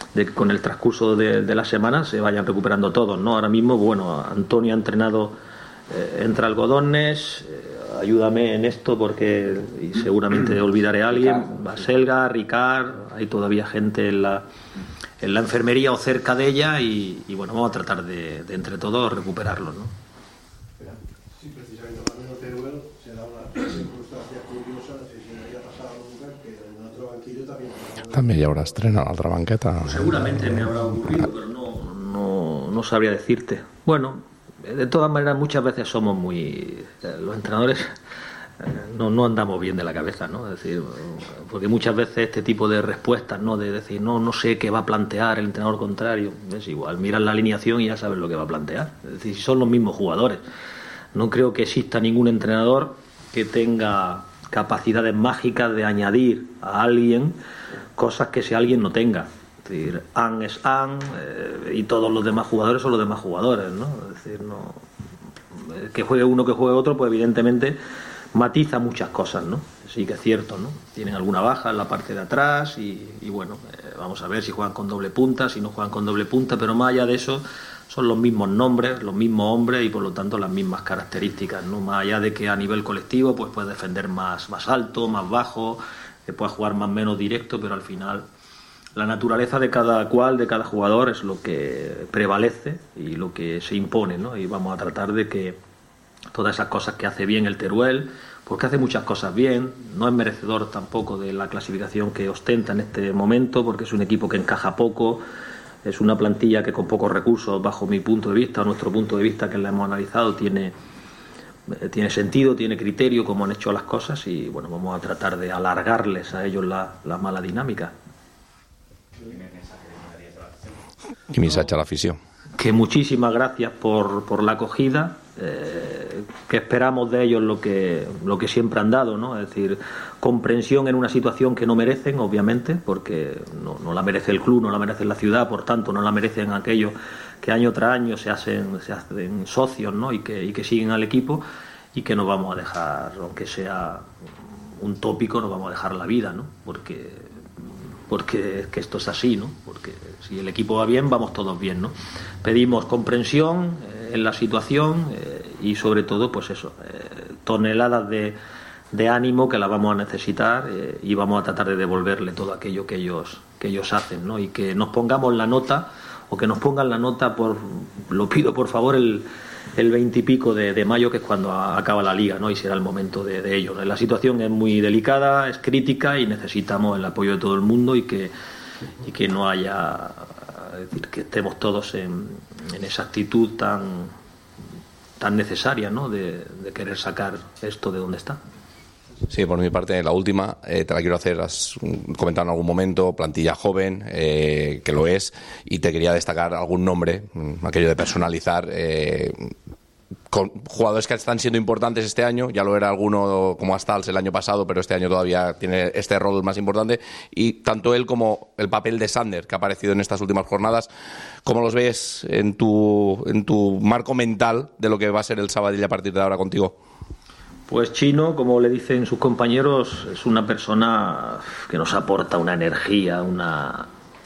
de que con el transcurso de, de las semanas se vayan recuperando todos, ¿no? Ahora mismo, bueno, Antonio ha entrenado eh, entre algodones, eh, ayúdame en esto porque y seguramente olvidaré a alguien, Baselga, Ricard, hay todavía gente en la, en la enfermería o cerca de ella y, y bueno, vamos a tratar de, de entre todos recuperarlos, ¿no? Sí, precisamente hablando de Teruel, se da una circunstancia curiosa, no sé si me había pasado nunca, que en otro banquillo también... També hi haurà estrena a l'altra banqueta. Pues seguramente me habrá ocurrido, pero no, no, no sabría decirte. Bueno, de todas maneras muchas veces somos muy... Los entrenadores no, no andamos bien de la cabeza, ¿no? Es decir, porque muchas veces este tipo de respuestas, ¿no? De decir, no, no sé qué va a plantear el entrenador contrario, es igual, miras la alineación y ya sabes lo que va a plantear. Es decir, son los mismos jugadores. No creo que exista ningún entrenador que tenga capacidades mágicas de añadir a alguien cosas que ese alguien no tenga. Es decir, An es An eh, y todos los demás jugadores son los demás jugadores, ¿no? Es decir, no, que juegue uno, que juegue otro, pues evidentemente matiza muchas cosas, ¿no? Sí que es cierto, ¿no? Tienen alguna baja en la parte de atrás y, y bueno, eh, vamos a ver si juegan con doble punta, si no juegan con doble punta, pero más allá de eso son los mismos nombres, los mismos hombres y por lo tanto las mismas características, ¿no? Más allá de que a nivel colectivo pues puedes defender más, más alto, más bajo, que puedas jugar más o menos directo, pero al final la naturaleza de cada cual, de cada jugador es lo que prevalece y lo que se impone, ¿no? Y vamos a tratar de que todas esas cosas que hace bien el Teruel, porque hace muchas cosas bien, no es merecedor tampoco de la clasificación que ostenta en este momento, porque es un equipo que encaja poco, es una plantilla que con pocos recursos, bajo mi punto de vista, o nuestro punto de vista que la hemos analizado, tiene, tiene sentido, tiene criterio, como han hecho las cosas y bueno, vamos a tratar de alargarles a ellos la, la mala dinámica. I missatge a l'afició. Que muchísimas gracias por, por la acogida, eh, que esperamos de ellos lo que, lo que siempre han dado, ¿no? Es decir, comprensión en una situación que no merecen, obviamente, porque no, no la merece el club, no la merece la ciudad, por tanto no la merecen aquellos que año tras año se hacen, se hacen socios, ¿no? y, que, y que siguen al equipo y que no vamos a dejar, aunque sea un tópico, no vamos a dejar la vida, ¿no? Porque... porque es que esto es así, ¿no? Porque si el equipo va bien, vamos todos bien, ¿no? Pedimos comprensión eh, en la situación eh, y sobre todo, pues eso, eh, toneladas de, de ánimo que la vamos a necesitar eh, y vamos a tratar de devolverle todo aquello que ellos, que ellos hacen, ¿no? Y que nos pongamos la nota, o que nos pongan la nota, por lo pido por favor, el el veintipico de, de mayo, que es cuando a, acaba la liga, ¿no? Y será el momento de, de ello, ¿no? La situación es muy delicada, es crítica y necesitamos el apoyo de todo el mundo y que, y que no haya, es decir, que estemos todos en, en esa actitud tan, tan necesaria, ¿no? De, de querer sacar esto de donde está. Sí, por mi parte, la última, eh, te la quiero hacer, has comentado en algún momento, plantilla joven, eh, que lo es, y te quería destacar algún nombre, aquello de personalizar, eh, con jugadores que están siendo importantes este año, ya lo era alguno como Astals el año pasado, pero este año todavía tiene este rol más importante, y tanto él como el papel de Sander, que ha aparecido en estas últimas jornadas, ¿cómo los ves en tu, en tu marco mental de lo que va a ser el Sabadell a partir de ahora contigo? Pues Chino, como le dicen sus compañeros, es una persona que nos aporta una energía, una,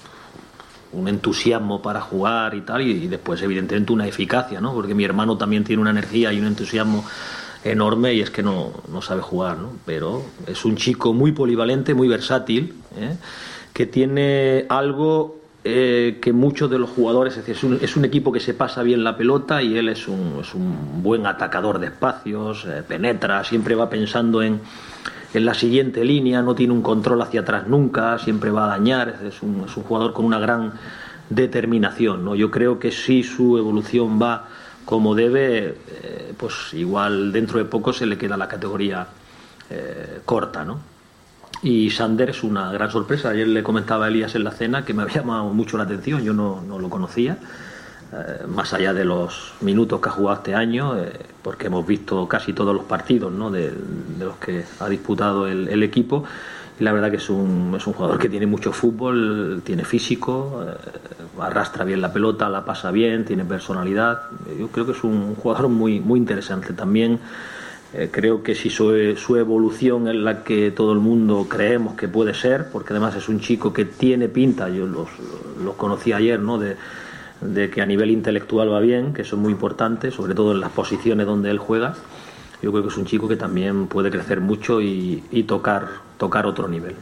un entusiasmo para jugar y tal, y, y después evidentemente una eficacia, ¿no? Porque mi hermano también tiene una energía y un entusiasmo enorme y es que no, no sabe jugar, ¿no? Pero es un chico muy polivalente, muy versátil, ¿eh? Que tiene algo... Eh, que muchos de los jugadores, es decir, es un, es un equipo que se pasa bien la pelota y él es un, es un buen atacador de espacios, eh, penetra, siempre va pensando en, en la siguiente línea, no tiene un control hacia atrás nunca, siempre va a dañar, es un, es un jugador con una gran determinación, ¿no? Yo creo que si su evolución va como debe, eh, pues igual dentro de poco se le queda la categoría eh, corta, ¿no? Y Sander es una gran sorpresa. Ayer le comentaba a Elías en la cena que me había llamado mucho la atención, yo no, no lo conocía, eh, más allá de los minutos que ha jugado este año, eh, porque hemos visto casi todos los partidos, ¿no? de, de los que ha disputado el, el equipo, y la verdad que es un, es un jugador que tiene mucho fútbol, tiene físico, eh, arrastra bien la pelota, la pasa bien, tiene personalidad. Yo creo que es un jugador muy, muy interesante. También Eh, creo que si su, su evolución es la que todo el mundo creemos que puede ser, porque además es un chico que tiene pinta, yo los, los conocí ayer, ¿no? De, de que a nivel intelectual va bien, que eso es muy importante, sobre todo en las posiciones donde él juega. Yo creo que es un chico que también puede crecer mucho y, y tocar, tocar otro nivel.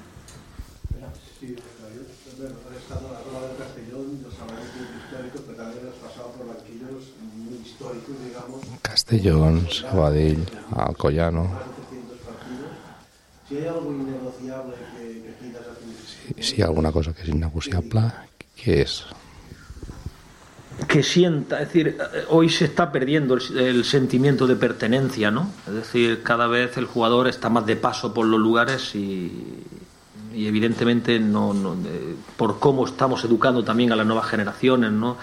Sí, bueno, he estado en la rueda del Castellón, los Sabadell históricos, pero también has pasado por banquillos muy históricos, digamos. Castellón, Sabadell, Alcoyano. Si hay algo innegociable que, que pidas a tu... Si, si hi ha alguna cosa que és innegociable, què és? Que sienta, es decir, hoy se está perdiendo el, el sentimiento de pertenencia, ¿no? Es decir, cada vez el jugador está más de paso por los lugares y, y evidentemente no, no eh, por cómo estamos educando también a las nuevas generaciones, ¿no?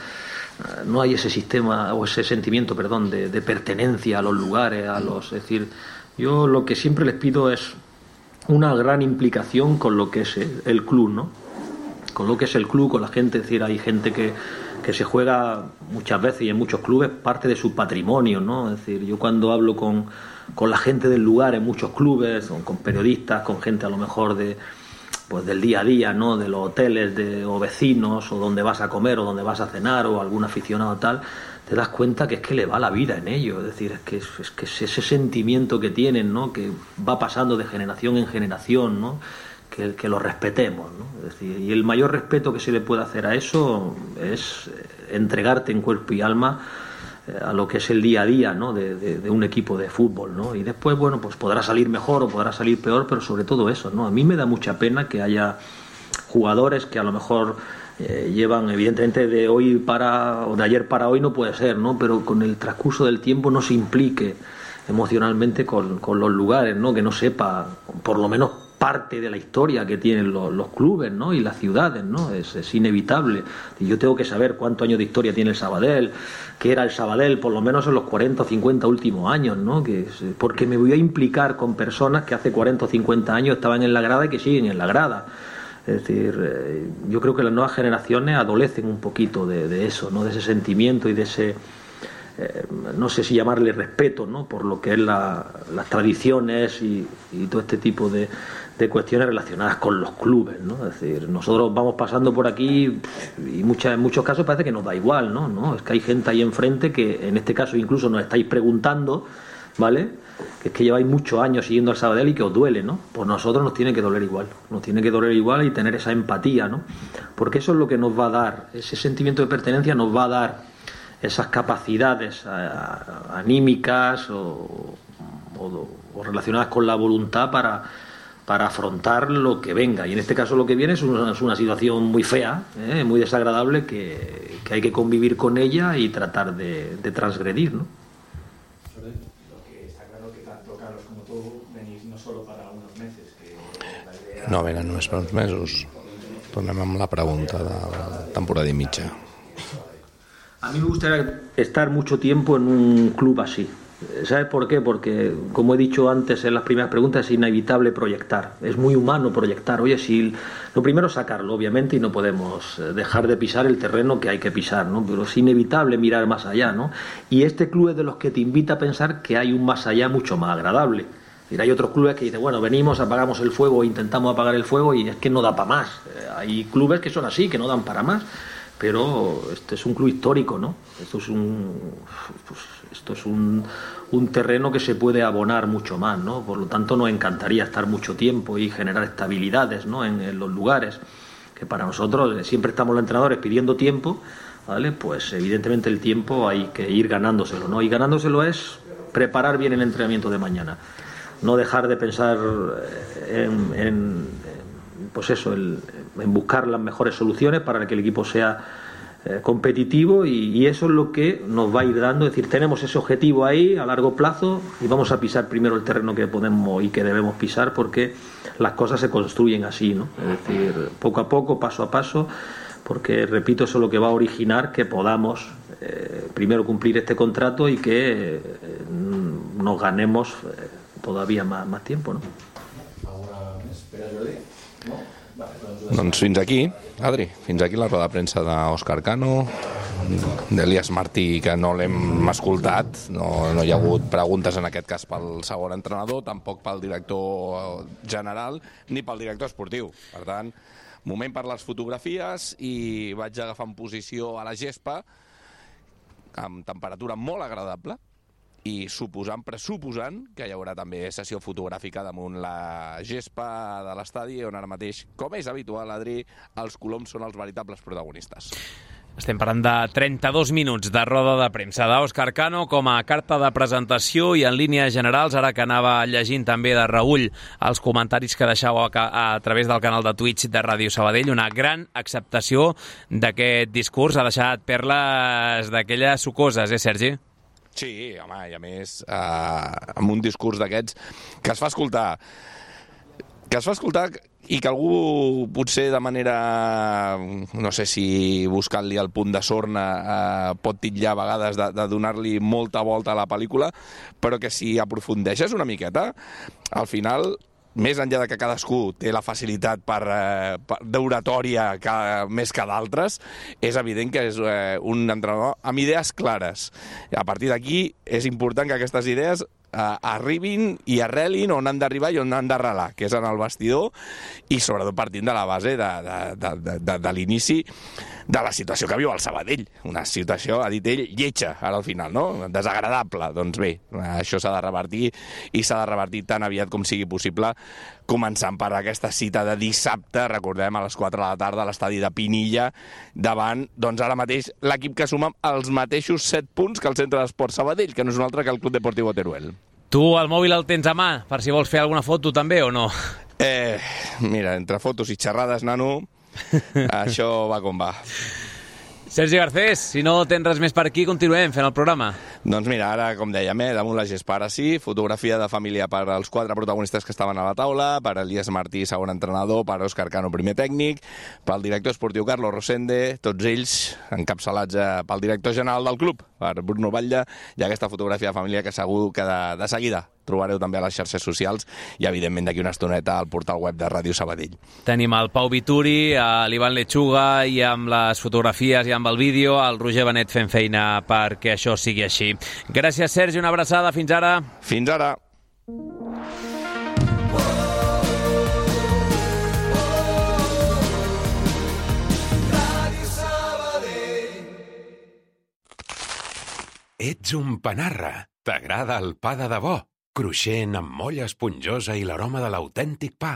No hay ese sistema o ese sentimiento, perdón, de, de pertenencia a los lugares, a los, es decir, yo lo que siempre les pido es una gran implicación con lo que es el club, ¿no? Con lo que es el club, con la gente, es decir, hay gente que que se juega muchas veces y en muchos clubes parte de su patrimonio, ¿no? Es decir, yo cuando hablo con, con la gente del lugar en muchos clubes, con, con periodistas, con gente a lo mejor de pues del día a día, ¿no? De los hoteles, de, o vecinos, o donde vas a comer, o donde vas a cenar, o algún aficionado tal, te das cuenta que es que le va la vida en ello, es decir, es que es, es que es ese sentimiento que tienen, ¿no? Que va pasando de generación en generación, ¿no? Que, que lo respetemos, ¿no? Es decir, y el mayor respeto que se le puede hacer a eso es entregarte en cuerpo y alma a lo que es el día a día, ¿no? de, de, de un equipo de fútbol, ¿no? Y después, bueno, pues podrá salir mejor o podrá salir peor, pero sobre todo eso, ¿no? A mí me da mucha pena que haya jugadores que a lo mejor eh, llevan, evidentemente de hoy para o de ayer para hoy no puede ser, ¿no? Pero con el transcurso del tiempo no se implique emocionalmente con, con los lugares, ¿no? Que no sepa, por lo menos parte de la historia que tienen los, los clubes, ¿no? Y las ciudades, ¿no? Es, es inevitable. Y yo tengo que saber cuántos años de historia tiene el Sabadell, qué era el Sabadell, por lo menos en los cuarenta o cincuenta últimos años, ¿no? Que es, porque me voy a implicar con personas que hace cuarenta o cincuenta años estaban en la grada y que siguen en la grada. Es decir, eh, yo creo que las nuevas generaciones adolecen un poquito de, de eso, ¿no? De ese sentimiento y de ese... Eh, no sé si llamarle respeto, ¿no? Por lo que es la, las tradiciones y, y todo este tipo de, de cuestiones relacionadas con los clubes, ¿no? Es decir, nosotros vamos pasando por aquí y muchas, en muchos casos parece que nos da igual, ¿no? ¿no? Es que hay gente ahí enfrente que en este caso incluso nos estáis preguntando, ¿vale? Que es que lleváis muchos años siguiendo al Sabadell y que os duele, ¿no? Pues nosotros nos tiene que doler igual, nos tiene que doler igual y tener esa empatía, ¿no? Porque eso es lo que nos va a dar, ese sentimiento de pertenencia nos va a dar esas capacidades anímicas o, o, o relacionadas con la voluntad para, para afrontar lo que venga. Y en este caso lo que viene es una, es una situación muy fea, ¿eh? Muy desagradable, que, que hay que convivir con ella y tratar de, de transgredir, ¿no? Lo que está claro que tanto Carlos como tú venís no solo para unos meses. Que la idea... No venen només per uns mesos. Tornem amb la pregunta de la temporada i mitja. A mí me gustaría estar mucho tiempo en un club así. ¿Sabes por qué? Porque, como he dicho antes en las primeras preguntas, es inevitable proyectar. Es muy humano proyectar. Oye, si lo primero es sacarlo, obviamente, y no podemos dejar de pisar el terreno que hay que pisar, ¿no? Pero es inevitable mirar más allá, ¿no? Y este club es de los que te invita a pensar que hay un más allá mucho más agradable. Y hay otros clubes que dicen, bueno, venimos, apagamos el fuego, intentamos apagar el fuego y es que no da para más. Hay clubes que son así, que no dan para más. Pero este es un club histórico, ¿no? Esto es un, pues, esto es un, un terreno que se puede abonar mucho más, ¿no? Por lo tanto, nos encantaría estar mucho tiempo y generar estabilidades, ¿no? En, en los lugares, que para nosotros siempre estamos los entrenadores pidiendo tiempo, ¿vale? Pues evidentemente el tiempo hay que ir ganándoselo, ¿no? Y ganándoselo es preparar bien el entrenamiento de mañana, no dejar de pensar en, en pues eso, el, en buscar las mejores soluciones para que el equipo sea eh, competitivo y, y eso es lo que nos va a ir dando, es decir, tenemos ese objetivo ahí a largo plazo y vamos a pisar primero el terreno que podemos y que debemos pisar porque las cosas se construyen así, ¿no? Es decir, poco a poco, paso a paso, porque repito, eso es lo que va a originar que podamos eh, primero cumplir este contrato y que eh, nos ganemos eh, todavía más, más tiempo, ¿no? Ahora, espera, Jordi. No? Vale, doncs... doncs fins aquí, Adri, fins aquí la roda de premsa d'Òscar Cano, d'Elias Martí, que no l'hem escoltat, no, no hi ha hagut preguntes en aquest cas pel segon entrenador, tampoc pel director general ni pel director esportiu. Per tant, moment per les fotografies i vaig agafar en posició a la gespa amb temperatura molt agradable i suposant, pressuposant que hi haurà també sessió fotogràfica damunt la gespa de l'estadi, on ara mateix, com és habitual, Adri, els coloms són els veritables protagonistes. Estem parlant de trenta-dos minuts de roda de premsa d'Òscar Cano com a carta de presentació i en línies generals, ara que anava llegint també de reüll els comentaris que deixau a, a través del canal de Twitch de Ràdio Sabadell, una gran acceptació d'aquest discurs. Ha deixat perles d'aquelles sucoses, eh, Sergi? Sí, home, i a més, eh, amb un discurs d'aquests que es fa escoltar, que es fa escoltar i que algú potser de manera, no sé si buscant-li el punt de sorna eh, pot titllar a vegades de, de donar-li molta volta a la pel·lícula, però que si aprofundeixes una miqueta, al final, més enllà de que cadascú té la facilitat per, eh, per d'oratòria que, més que d'altres, és evident que és eh, un entrenador amb idees clares. A partir d'aquí és important que aquestes idees Uh, arribin i arrelin on han d'arribar i on han d'arrelar, que és en el vestidor i sobretot partint de la base de, de, de, de, de, de l'inici de la situació que viu el Sabadell. Una situació, ha dit ell, lletja, ara al final, no? Desagradable. Doncs bé, això s'ha de revertir i s'ha de revertir tan aviat com sigui possible, començant per aquesta cita de dissabte, recordem, a les quatre de la tarda a l'estadi de Pinilla, davant, doncs ara mateix, l'equip que suma els mateixos set punts que el Centre d'Esport Sabadell, que no és un altre que el Club Deportivo Teruel. Tu el mòbil el tens a mà, per si vols fer alguna foto també o no? Eh, mira, entre fotos i xerrades, nano, això va com va. Sergi Garcés, si no tens res més per aquí, continuem fent el programa. Doncs mira, ara, com dèiem, eh, damunt la gespa, ara sí, fotografia de família per als quatre protagonistes que estaven a la taula, per Elias Martí, segon entrenador, per Òscar Cano, primer tècnic, pel director esportiu Carlos Rosende, tots ells encapçalats pel director general del club, per Bruno Batlle, i aquesta fotografia de família que segur que de, de seguida trobareu també a les xarxes socials i, evidentment, d'aquí una estoneta al portal web de Ràdio Sabadell. Tenim el Pau Vituri, l'Ivan Lechuga i amb les fotografies i amb el vídeo el Roger Benet fent feina perquè això sigui així. Gràcies, Sergi, una abraçada. Fins ara. Fins ara. Ets un panarra. T'agrada el pa de debò? Cruixent, amb molla esponjosa i l'aroma de l'autèntic pa.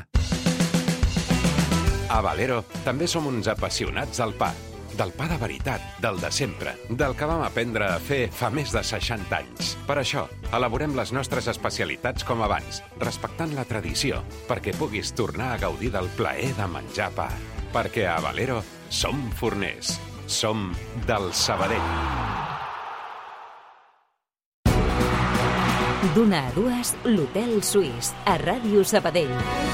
A Valero també som uns apassionats del pa. Del pa de veritat, del de sempre, del que vam aprendre a fer fa més de seixanta anys. Per això, elaborem les nostres especialitats com abans, respectant la tradició, perquè puguis tornar a gaudir del plaer de menjar pa. Perquè a Valero som forners. Som del Sabadell. D'una a dues, l'Hotel Suís, a Ràdio Sabadell.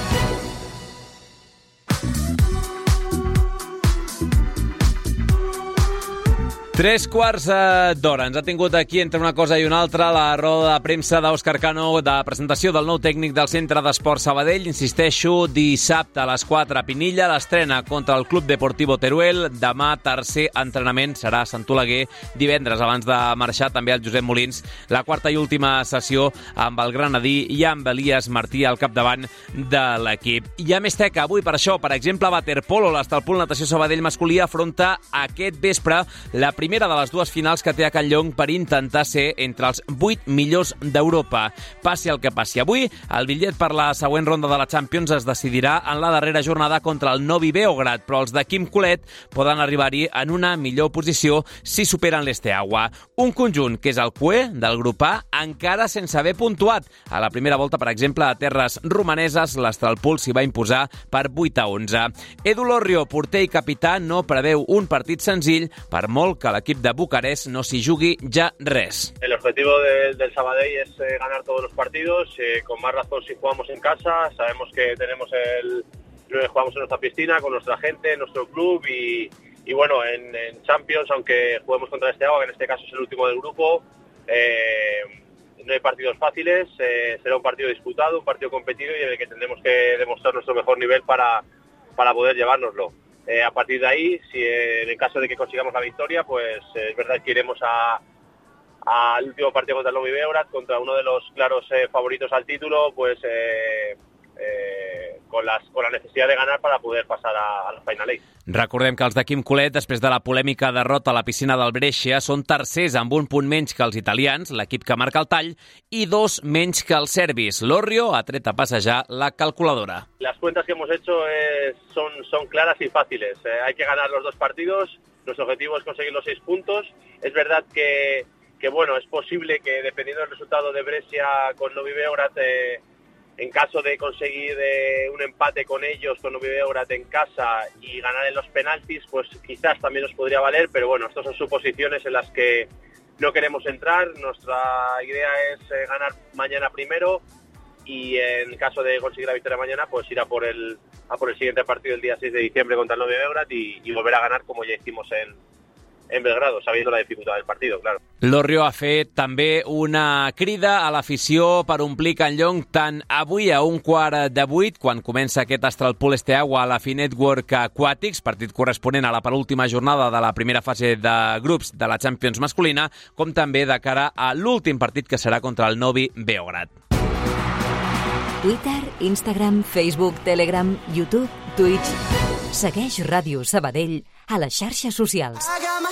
Tres quarts d'hora. Ens ha tingut aquí, entre una cosa i una altra, la roda de premsa d'Òscar Cano de presentació del nou tècnic del Centre d'Esport Sabadell. Insisteixo, dissabte a les quatre a Pinilla, l'estrena contra el Club Deportivo Teruel. Demà, tercer entrenament, serà a Sant Oleguer. Divendres, abans de marxar, també el Josep Molins, la quarta i última sessió amb el granadí i amb Elias Martí al capdavant de l'equip. Hi ha més teca avui per això. Per exemple, waterpolo, l'Estalpol Natació Sabadell masculí afronta aquest vespre la primera primera de les dues finals que té a Can Llong per intentar ser entre els vuit millors d'Europa. Passi el que passi avui, el bitllet per la següent ronda de la Champions es decidirà en la darrera jornada contra el Novi Beograd, però els de Quim Colet poden arribar-hi en una millor posició si superen l'Esteaua. Un conjunt que és el Q E del grup A, encara sense haver puntuat. A la primera volta, per exemple, a terres romaneses, l'Estalpol s'hi va imposar per vuit a onze. Edu Lorrio, porter i capità, no preveu un partit senzill, per molt que l'equip de Bucarest no s'hi jugui ja res. El objetivo de, del Sabadell es eh, ganar todos los partidos, eh, con más razón si jugamos en casa. Sabemos que tenemos el jugamos en nuestra piscina, con nuestra gente, en nuestro club y, y bueno, en, en Champions, aunque juguemos contra este Esteaua, que en este caso es el último del grupo, eh, no hay partidos fáciles, eh, será un partido disputado, un partido competido y en el que tendremos que demostrar nuestro mejor nivel para, para poder llevárnoslo. Eh, a partir de ahí, si eh, en el caso de que consigamos la victoria, pues eh, es verdad que iremos a al último partido contra el Novi Beograd, contra uno de los claros eh, favoritos al título, pues eh, eh, con, las, con la necesidad de ganar para poder pasar a, a la Final Eight. Recordem que els de Quim Colet, després de la polèmica derrota a la piscina del Brescia, són tercers amb un punt menys que els italians, l'equip que marca el tall, i dos menys que els serbis. L'Orrio ha tret a passejar la calculadora. Las cuentas que hemos hecho eh, son, son claras y fáciles. Eh, hay que ganar los dos partidos, nuestro objetivo es conseguir los seis puntos. Es verdad que que bueno, es posible que dependiendo del resultado de Brescia con Novi Beograd, eh, en caso de conseguir eh, un empate con ellos, con Novi Beograd en casa y ganar en los penaltis, pues quizás también nos podría valer, pero bueno, estas son suposiciones en las que no queremos entrar. Nuestra idea es eh, ganar mañana primero y en caso de conseguir la victoria mañana, pues ir a por el, a por el siguiente partido el día seis de diciembre contra el Novi Beograd y, y volver a ganar como ya hicimos en en Belgrado, sabiendo la dificultad del partido, claro. L'Orrio ha fet també una crida a l'afició per omplir Can Llong tant avui a un quart de vuit, quan comença aquest Astralpool Esteagua a la Finetwork Aquatics, partit corresponent a la penúltima jornada de la primera fase de grups de la Champions masculina, com també de cara a l'últim partit que serà contra el Novi Beograd. Twitter, Instagram, Facebook, Telegram, YouTube, Twitch. Segueix Ràdio Sabadell a les xarxes socials.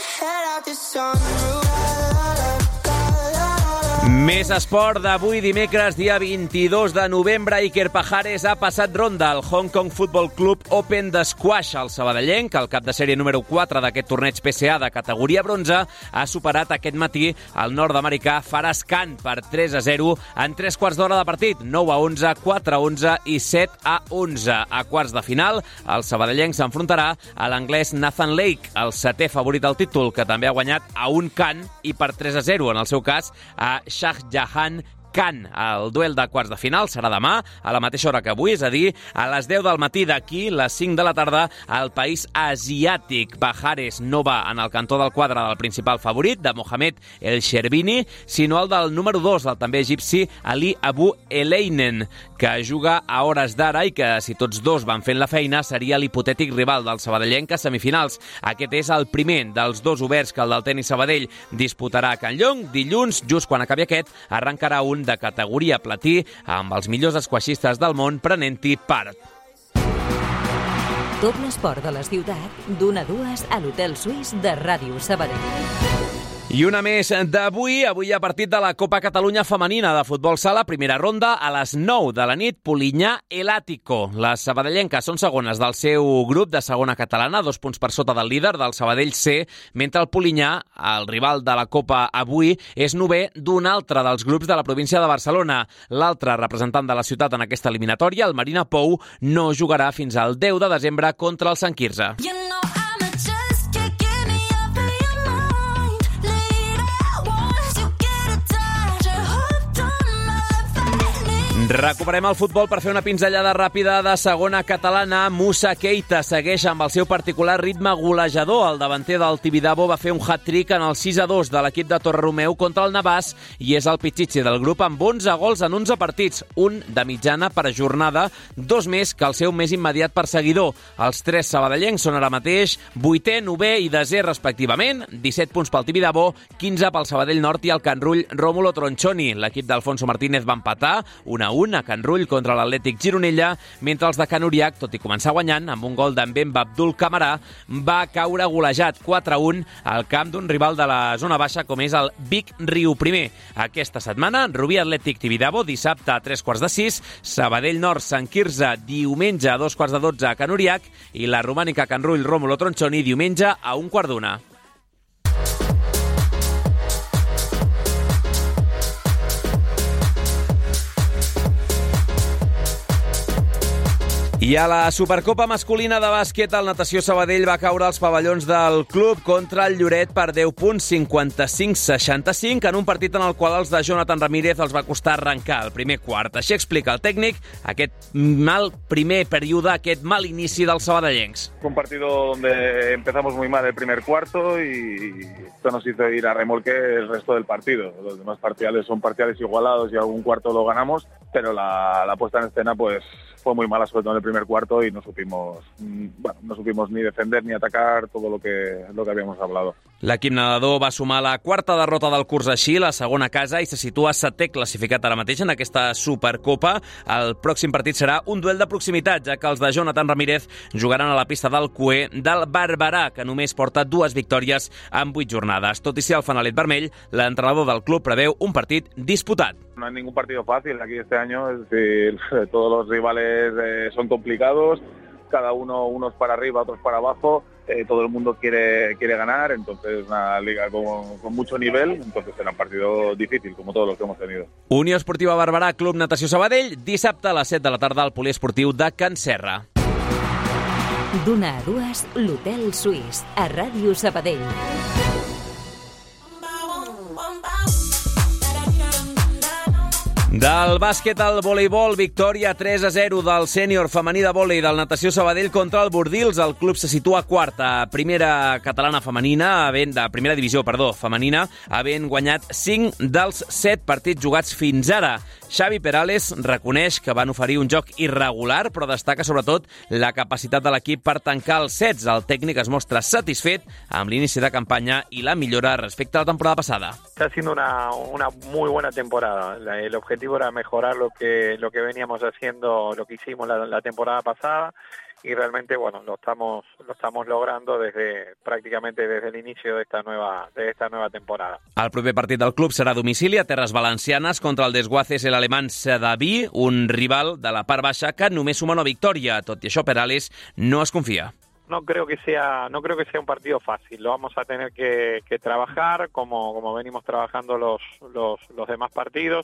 Més esport d'avui dimecres, dia vint-i-dos de novembre. Iker Pajares ha passat ronda al Hong Kong Football Club Open d'Squash. El sabadellenc, el cap de sèrie número quatre d'aquest torneig P C A de categoria bronze, ha superat aquest matí el nord-americà Faraz Khan per tres a zero en tres quarts d'hora de partit, nou a onze, quatre a onze i set a onze. A quarts de final, el sabadellenc s'enfrontarà a l'anglès Nathan Lake, el setè favorit al títol, que també ha guanyat a un Khan i per tres a zero, en el seu cas, a Shahjahan Khan. El duel de quarts de final serà demà, a la mateixa hora que avui, és a dir, a les deu del matí d'aquí, les cinc de la tarda, al país asiàtic. Pajares no va en el cantó del quadre del principal favorit, de Mohamed El Sherbini, sinó el del número dos, el també egipci Ali Abu Eleinen, que juga a hores d'ara i que, si tots dos van fent la feina, seria l'hipotètic rival del sabadellenc a semifinals. Aquest és el primer dels dos oberts que el del tenis Sabadell disputarà a Can Llong. Dilluns, just quan acabi aquest, arrencarà un de categoria platí amb els millors esquaixistes del món prenent-hi part. Tot l'esport de la ciutat, d'una a dues a l'Hotel Suís de Ràdio Sabadell. I una més d'avui. Avui hi ha partit de la Copa Catalunya Femenina de futbol sala, primera ronda, a les nou de la nit, Polinyà El Ático. Les sabadellenques són segones del seu grup de segona catalana, dos punts per sota del líder, del Sabadell C, mentre el Polinyà, el rival de la Copa avui, és novè d'un altre dels grups de la província de Barcelona. L'altre representant de la ciutat en aquesta eliminatòria, el Marina Pou, no jugarà fins al deu de desembre contra el Sant Quirze. Recuperem el futbol per fer una pinzellada ràpida de segona catalana. Moussa Keita segueix amb el seu particular ritme golejador. El davanter del Tibidabo va fer un hat-trick en el sis a dos de l'equip de Torreromeu contra el Navàs i és el pitxitxi del grup amb onze gols en onze partits, un de mitjana per jornada, dos més que el seu més immediat perseguidor. Els tres sabadellencs són ara mateix vuitè, novè i desè respectivament, disset punts pel Tibidabo, quinze pel Sabadell Nord i el Can Rull Rómulo Tronchoni. L'equip d'Alfonso Martínez va empatar una a un a Can Rull contra l'Atlètic Gironella, mentre els de Can Uriac, tot i començar guanyant amb un gol d'en Bemba Abdul Camarà, va caure golejat quatre a un al camp d'un rival de la zona baixa com és el Vic Riu Primer. Aquesta setmana, Rubí Atlètic Tibidabo, dissabte a tres quarts de sis, Sabadell Nord Sant Quirze, diumenge a dos quarts de dotze a Can Uriac i la romànica Can Rull Rómulo Tronchoni, diumenge a un quart d'una. I a la Supercopa masculina de bàsquet, el Natació Sabadell va caure als pavellons del club contra el Lloret per deu punts, cinquanta-cinc a seixanta-cinc, en un partit en el qual els de Jonathan Ramírez els va costar arrencar el primer quart. Així explica el tècnic aquest mal primer període, aquest mal inici dels sabadellencs. Un partido donde empezamos muy mal el primer cuarto y esto nos hizo ir a remolque el resto del partido. Los demás parciales son parciales igualados y algún cuarto lo ganamos, pero la, la puesta en escena pues fue muy mala, sobre todo en el primer cuarto, y no supimos, bueno, no supimos ni defender ni atacar, todo lo que, lo que habíamos hablado. L'equip nedador va sumar la quarta derrota del curs així, la segona a casa, i se situa setè classificat ara mateix en aquesta Supercopa. El pròxim partit serà un duel de proximitat, ja que els de Jonathan Ramírez jugaran a la pista del Cué del Barberà, que només porta dues victòries en vuit jornades. Tot i ser el fanalet vermell, l'entrenador del club preveu un partit disputat. No hay ningún partido fácil aquí este año, es decir, todos los rivales eh, son complicados, cada uno, unos para arriba, otros para abajo, eh, todo el mundo quiere, quiere ganar, entonces una liga con, con mucho nivel, entonces será un partido difícil, como todos los que hemos tenido. Unió Esportiva Barberà, Club Natació Sabadell, dissabte a les set de la tarda al Poliesportiu de Can Serra. D'una a dues, l'Hotel Suís, a Ràdio Sabadell. Del bàsquet al voleibol, victòria tres a zero del sènior femení de vòlei del Natació Sabadell contra el Bordils. El club se situa quarta, primera catalana femenina, havent de primera divisió, perdó, femenina, havent guanyat cinc dels set partits jugats fins ara. Xavi Perales reconeix que van oferir un joc irregular, però destaca sobretot la capacitat de l'equip per tancar els sets. El tècnic es mostra satisfet amb l'inici de campanya i la millora respecte a la temporada passada. Está siendo una, una muy buena temporada. La, el objetivo era mejorar lo que lo que veníamos haciendo, lo que hicimos la, la temporada pasada, y realmente bueno lo estamos lo estamos logrando desde prácticamente desde el inicio de esta nueva de esta nueva temporada. El proper partit del club serà a domicili a Terres Valencianes contra el Desguaces el alemán Sedaví, un rival de la part baixa que només suma una victòria. Tot i això, Perales no es confia. No creo que sea no creo que sea un partido fácil. Lo vamos a tener que, que trabajar como como venimos trabajando los los, los demás partidos,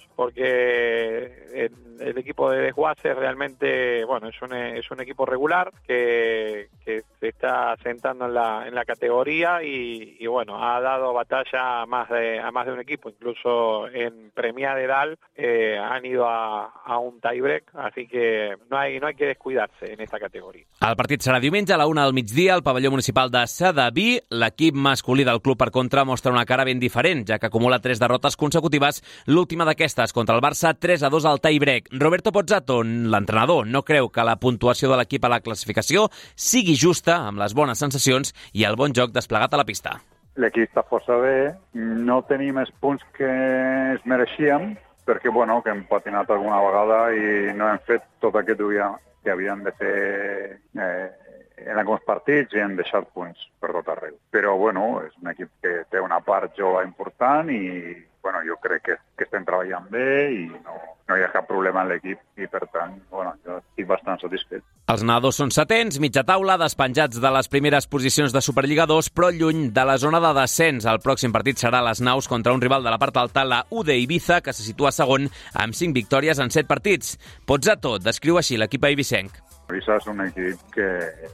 porque el, el equipo de Desguaces realmente bueno es un es un equipo regular que, que se está sentando en la en la categoría y, y bueno ha dado batalla a más de a más de un equipo. Incluso en Premià de Dalt eh, han ido a, a un tiebreak, así que no hay no hay que descuidarse en esta categoría. El partit serà diumenge a la una del migdia al pavelló municipal de Sedaví. L'equip masculí del club, per contra, mostra una cara ben diferent, ja que acumula tres derrotes consecutives, l'última d'aquestes contra el Barça tres a dos al tie-break. Roberto Pozzato, l'entrenador, no creu que la puntuació de l'equip a la classificació sigui justa amb les bones sensacions i el bon joc desplegat a la pista. L'equip està força bé, no tenim els punts que es mereixíem, perquè bueno, que hem patinat alguna vegada i no hem fet tot el que duia, que havíem de fer eh, en alguns partits i hem deixat punts per tot arreu. Però bueno, és un equip que té una part jove important i bueno, jo crec que, que estem treballant bé i no, no hi ha cap problema en l'equip i per tant, bueno, jo estic bastant satisfet. Els nedadors són setens, mitja taula, despenjats de les primeres posicions de Superliga dos, però lluny de la zona de descens. El pròxim partit serà a les naus contra un rival de la part alta, la U D Ibiza, que se situa segon amb cinc victòries en set partits. Pozzato descriu així l'equip eivissenc. Ibiza és un equip que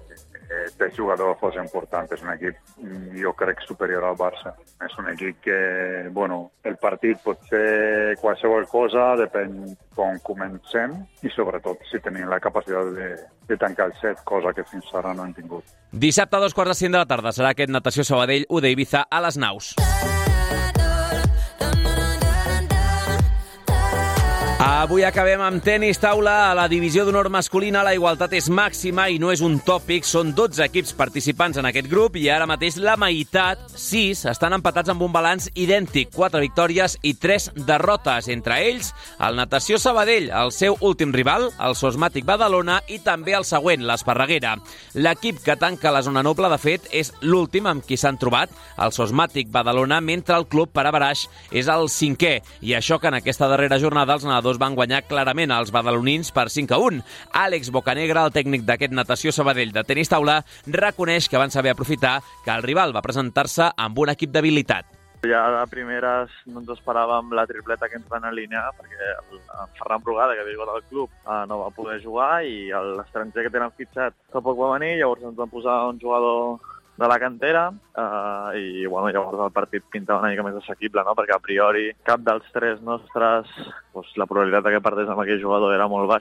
té jugadors força importants, és un equip, jo crec, superior al Barça. És un equip que, bueno, el partit pot ser qualsevol cosa, depèn com comencem i sobretot si tenim la capacitat de, de tancar el set, cosa que fins ara no hem tingut. Dissabte a dos quarts de cinc de la tarda serà aquest Natació Sabadell U D Ibiza a les naus. Avui acabem amb tenis taula. A la divisió d'honor masculina la igualtat és màxima i no és un tòpic. Són dotze equips participants en aquest grup i ara mateix la meitat, sis, estan empatats amb un balanç idèntic. Quatre victòries i tres derrotes. Entre ells, el Natació Sabadell, el seu últim rival, el Sosmàtic Badalona i també el següent, l'Esparreguera. L'equip que tanca la zona noble, de fet, és l'últim amb qui s'han trobat, el Sosmàtic Badalona, mentre el club per a Baraix és el cinquè. I això que en aquesta darrera jornada els nedadors van guanyar clarament als badalonins per cinc a un. Àlex Bocanegra, el tècnic d'aquest Natació Sabadell de tenis taula, reconeix que van saber aprofitar que el rival va presentar-se amb un equip d'habilitat. Ja a primeres no ens esperàvem la tripleta que ens van alinear, perquè el Ferran Brugada, que havia jugat al club, no va poder jugar i l'estranger que tenen fitxat tampoc va venir, llavors ens van posar un jugador de la cantera eh, i bueno, llavors el partit pintava una mica més assequible, no? Perquè a priori cap dels tres nostres, doncs, la probabilitat que perdés amb aquell jugador era molt baixa.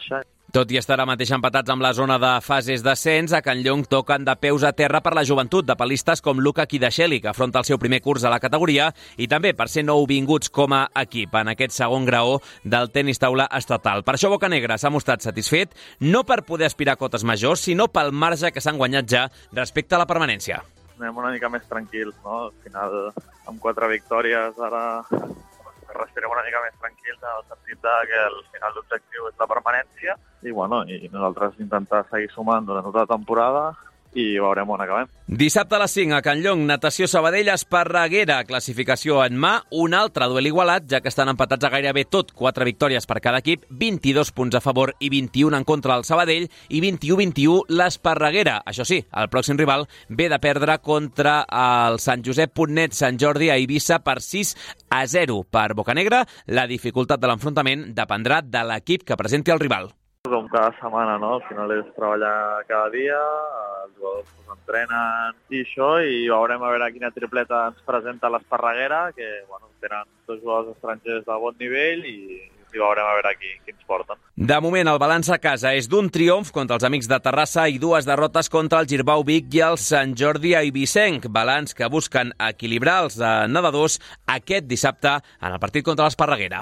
Tot i estar ara mateix empatats amb la zona de fases d'ascens, a Campllong toquen de peus a terra per la joventut de pelistes com Luca Kidasheli, que afronta el seu primer curs a la categoria, i també per ser nouvinguts com a equip en aquest segon graó del tenis taula estatal. Per això Bocanegra s'ha mostrat satisfet, no per poder aspirar a cotes majors, sinó pel marge que s'han guanyat ja respecte a la permanència. Anem una mica més tranquils, no? Al final, amb quatre victòries, ara respirem una mica més tranquils en el sentit que al final l'objectiu és la permanència i, bueno, i nosaltres intentar seguir sumant durant tota la temporada i veurem on acabem. Dissabte a les cinc a Campllong, natació Sabadell Esparreguera, classificació en mà, un altre duel igualat, ja que estan empatats a gairebé tot, quatre victòries per cada equip, vint-i-dos punts a favor i vint-i-un en contra del Sabadell i vint-i-u vint-i-u l'Esparreguera. Això sí, el pròxim rival ve de perdre contra el Sant Josep punt net Sant Jordi a Eivissa per sis a zero. Per Bocanegra, la dificultat de l'enfrontament dependrà de l'equip que presenti el rival. Com cada setmana, no? Al final és treballar cada dia, els jugadors s'entrenen i això, i veurem a veure quina tripleta ens presenta l'Esparreguera, que bueno, tenen dos jugadors estrangers de bon nivell i, i veurem a veure qui, qui ens porten. De moment, el balanç a casa és d'un triomf contra els amics de Terrassa i dues derrotes contra el Girbau Vic i el Sant Jordi Eivissenc. Balanç que busquen equilibrar els nedadors aquest dissabte en el partit contra l'Esparreguera.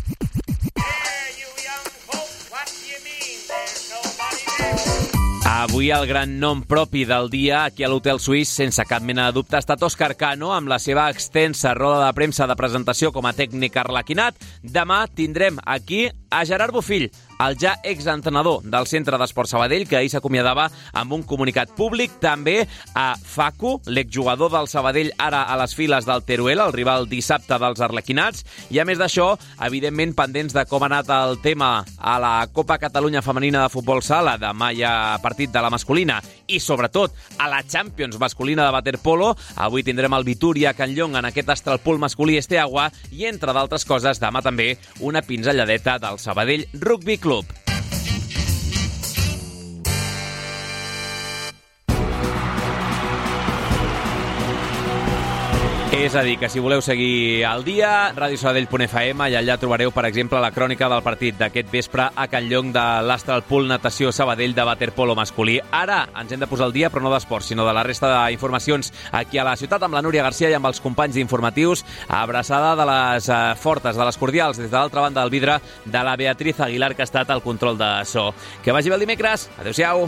Avui el gran nom propi del dia aquí a l'Hotel Suís, sense cap mena de dubte, ha estat Òscar Cano, amb la seva extensa roda de premsa de presentació com a tècnic arlequinat. Demà tindrem aquí a Gerard Bofill, el ja exentrenador del Centre d'Esport Sabadell, que ahir s'acomiadava amb un comunicat públic. També a Facu, l'exjugador del Sabadell, ara a les files del Teruel, el rival dissabte dels arlequinats. I a més d'això, evidentment pendents de com ha anat el tema a la Copa Catalunya Femenina de Futbol Sala, demà hi ha partit de la masculina, i sobretot a la Champions masculina de waterpolo. Avui tindrem el Vitúria Campllong en aquest Astralpool masculí Esteagua i, entre d'altres coses, demà també una pinzelladeta del Sabadell Rugby Club. És a dir, que si voleu seguir al dia, ràdio sabadell punt efa eme, i allà trobareu, per exemple, la crònica del partit d'aquest vespre a Campllong de l'Astralpool Natació Sabadell de waterpolo masculí. Ara ens hem de posar al dia, però no d'esports, sinó de la resta d'informacions aquí a la ciutat, amb la Núria Garcia i amb els companys d'informatius. Abraçada de les eh, fortes, de les cordials, des de l'altra banda del vidre, de la Beatriz Aguilar, que ha estat al control de so. Que vagi bé el dimecres. Adéu-siau.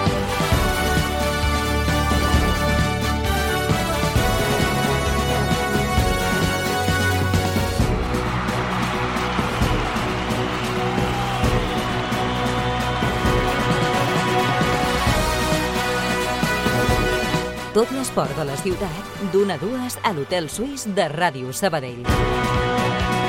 Tot l'esport de la ciutat, d'una a dues a l'Hotel Suís de Ràdio Sabadell.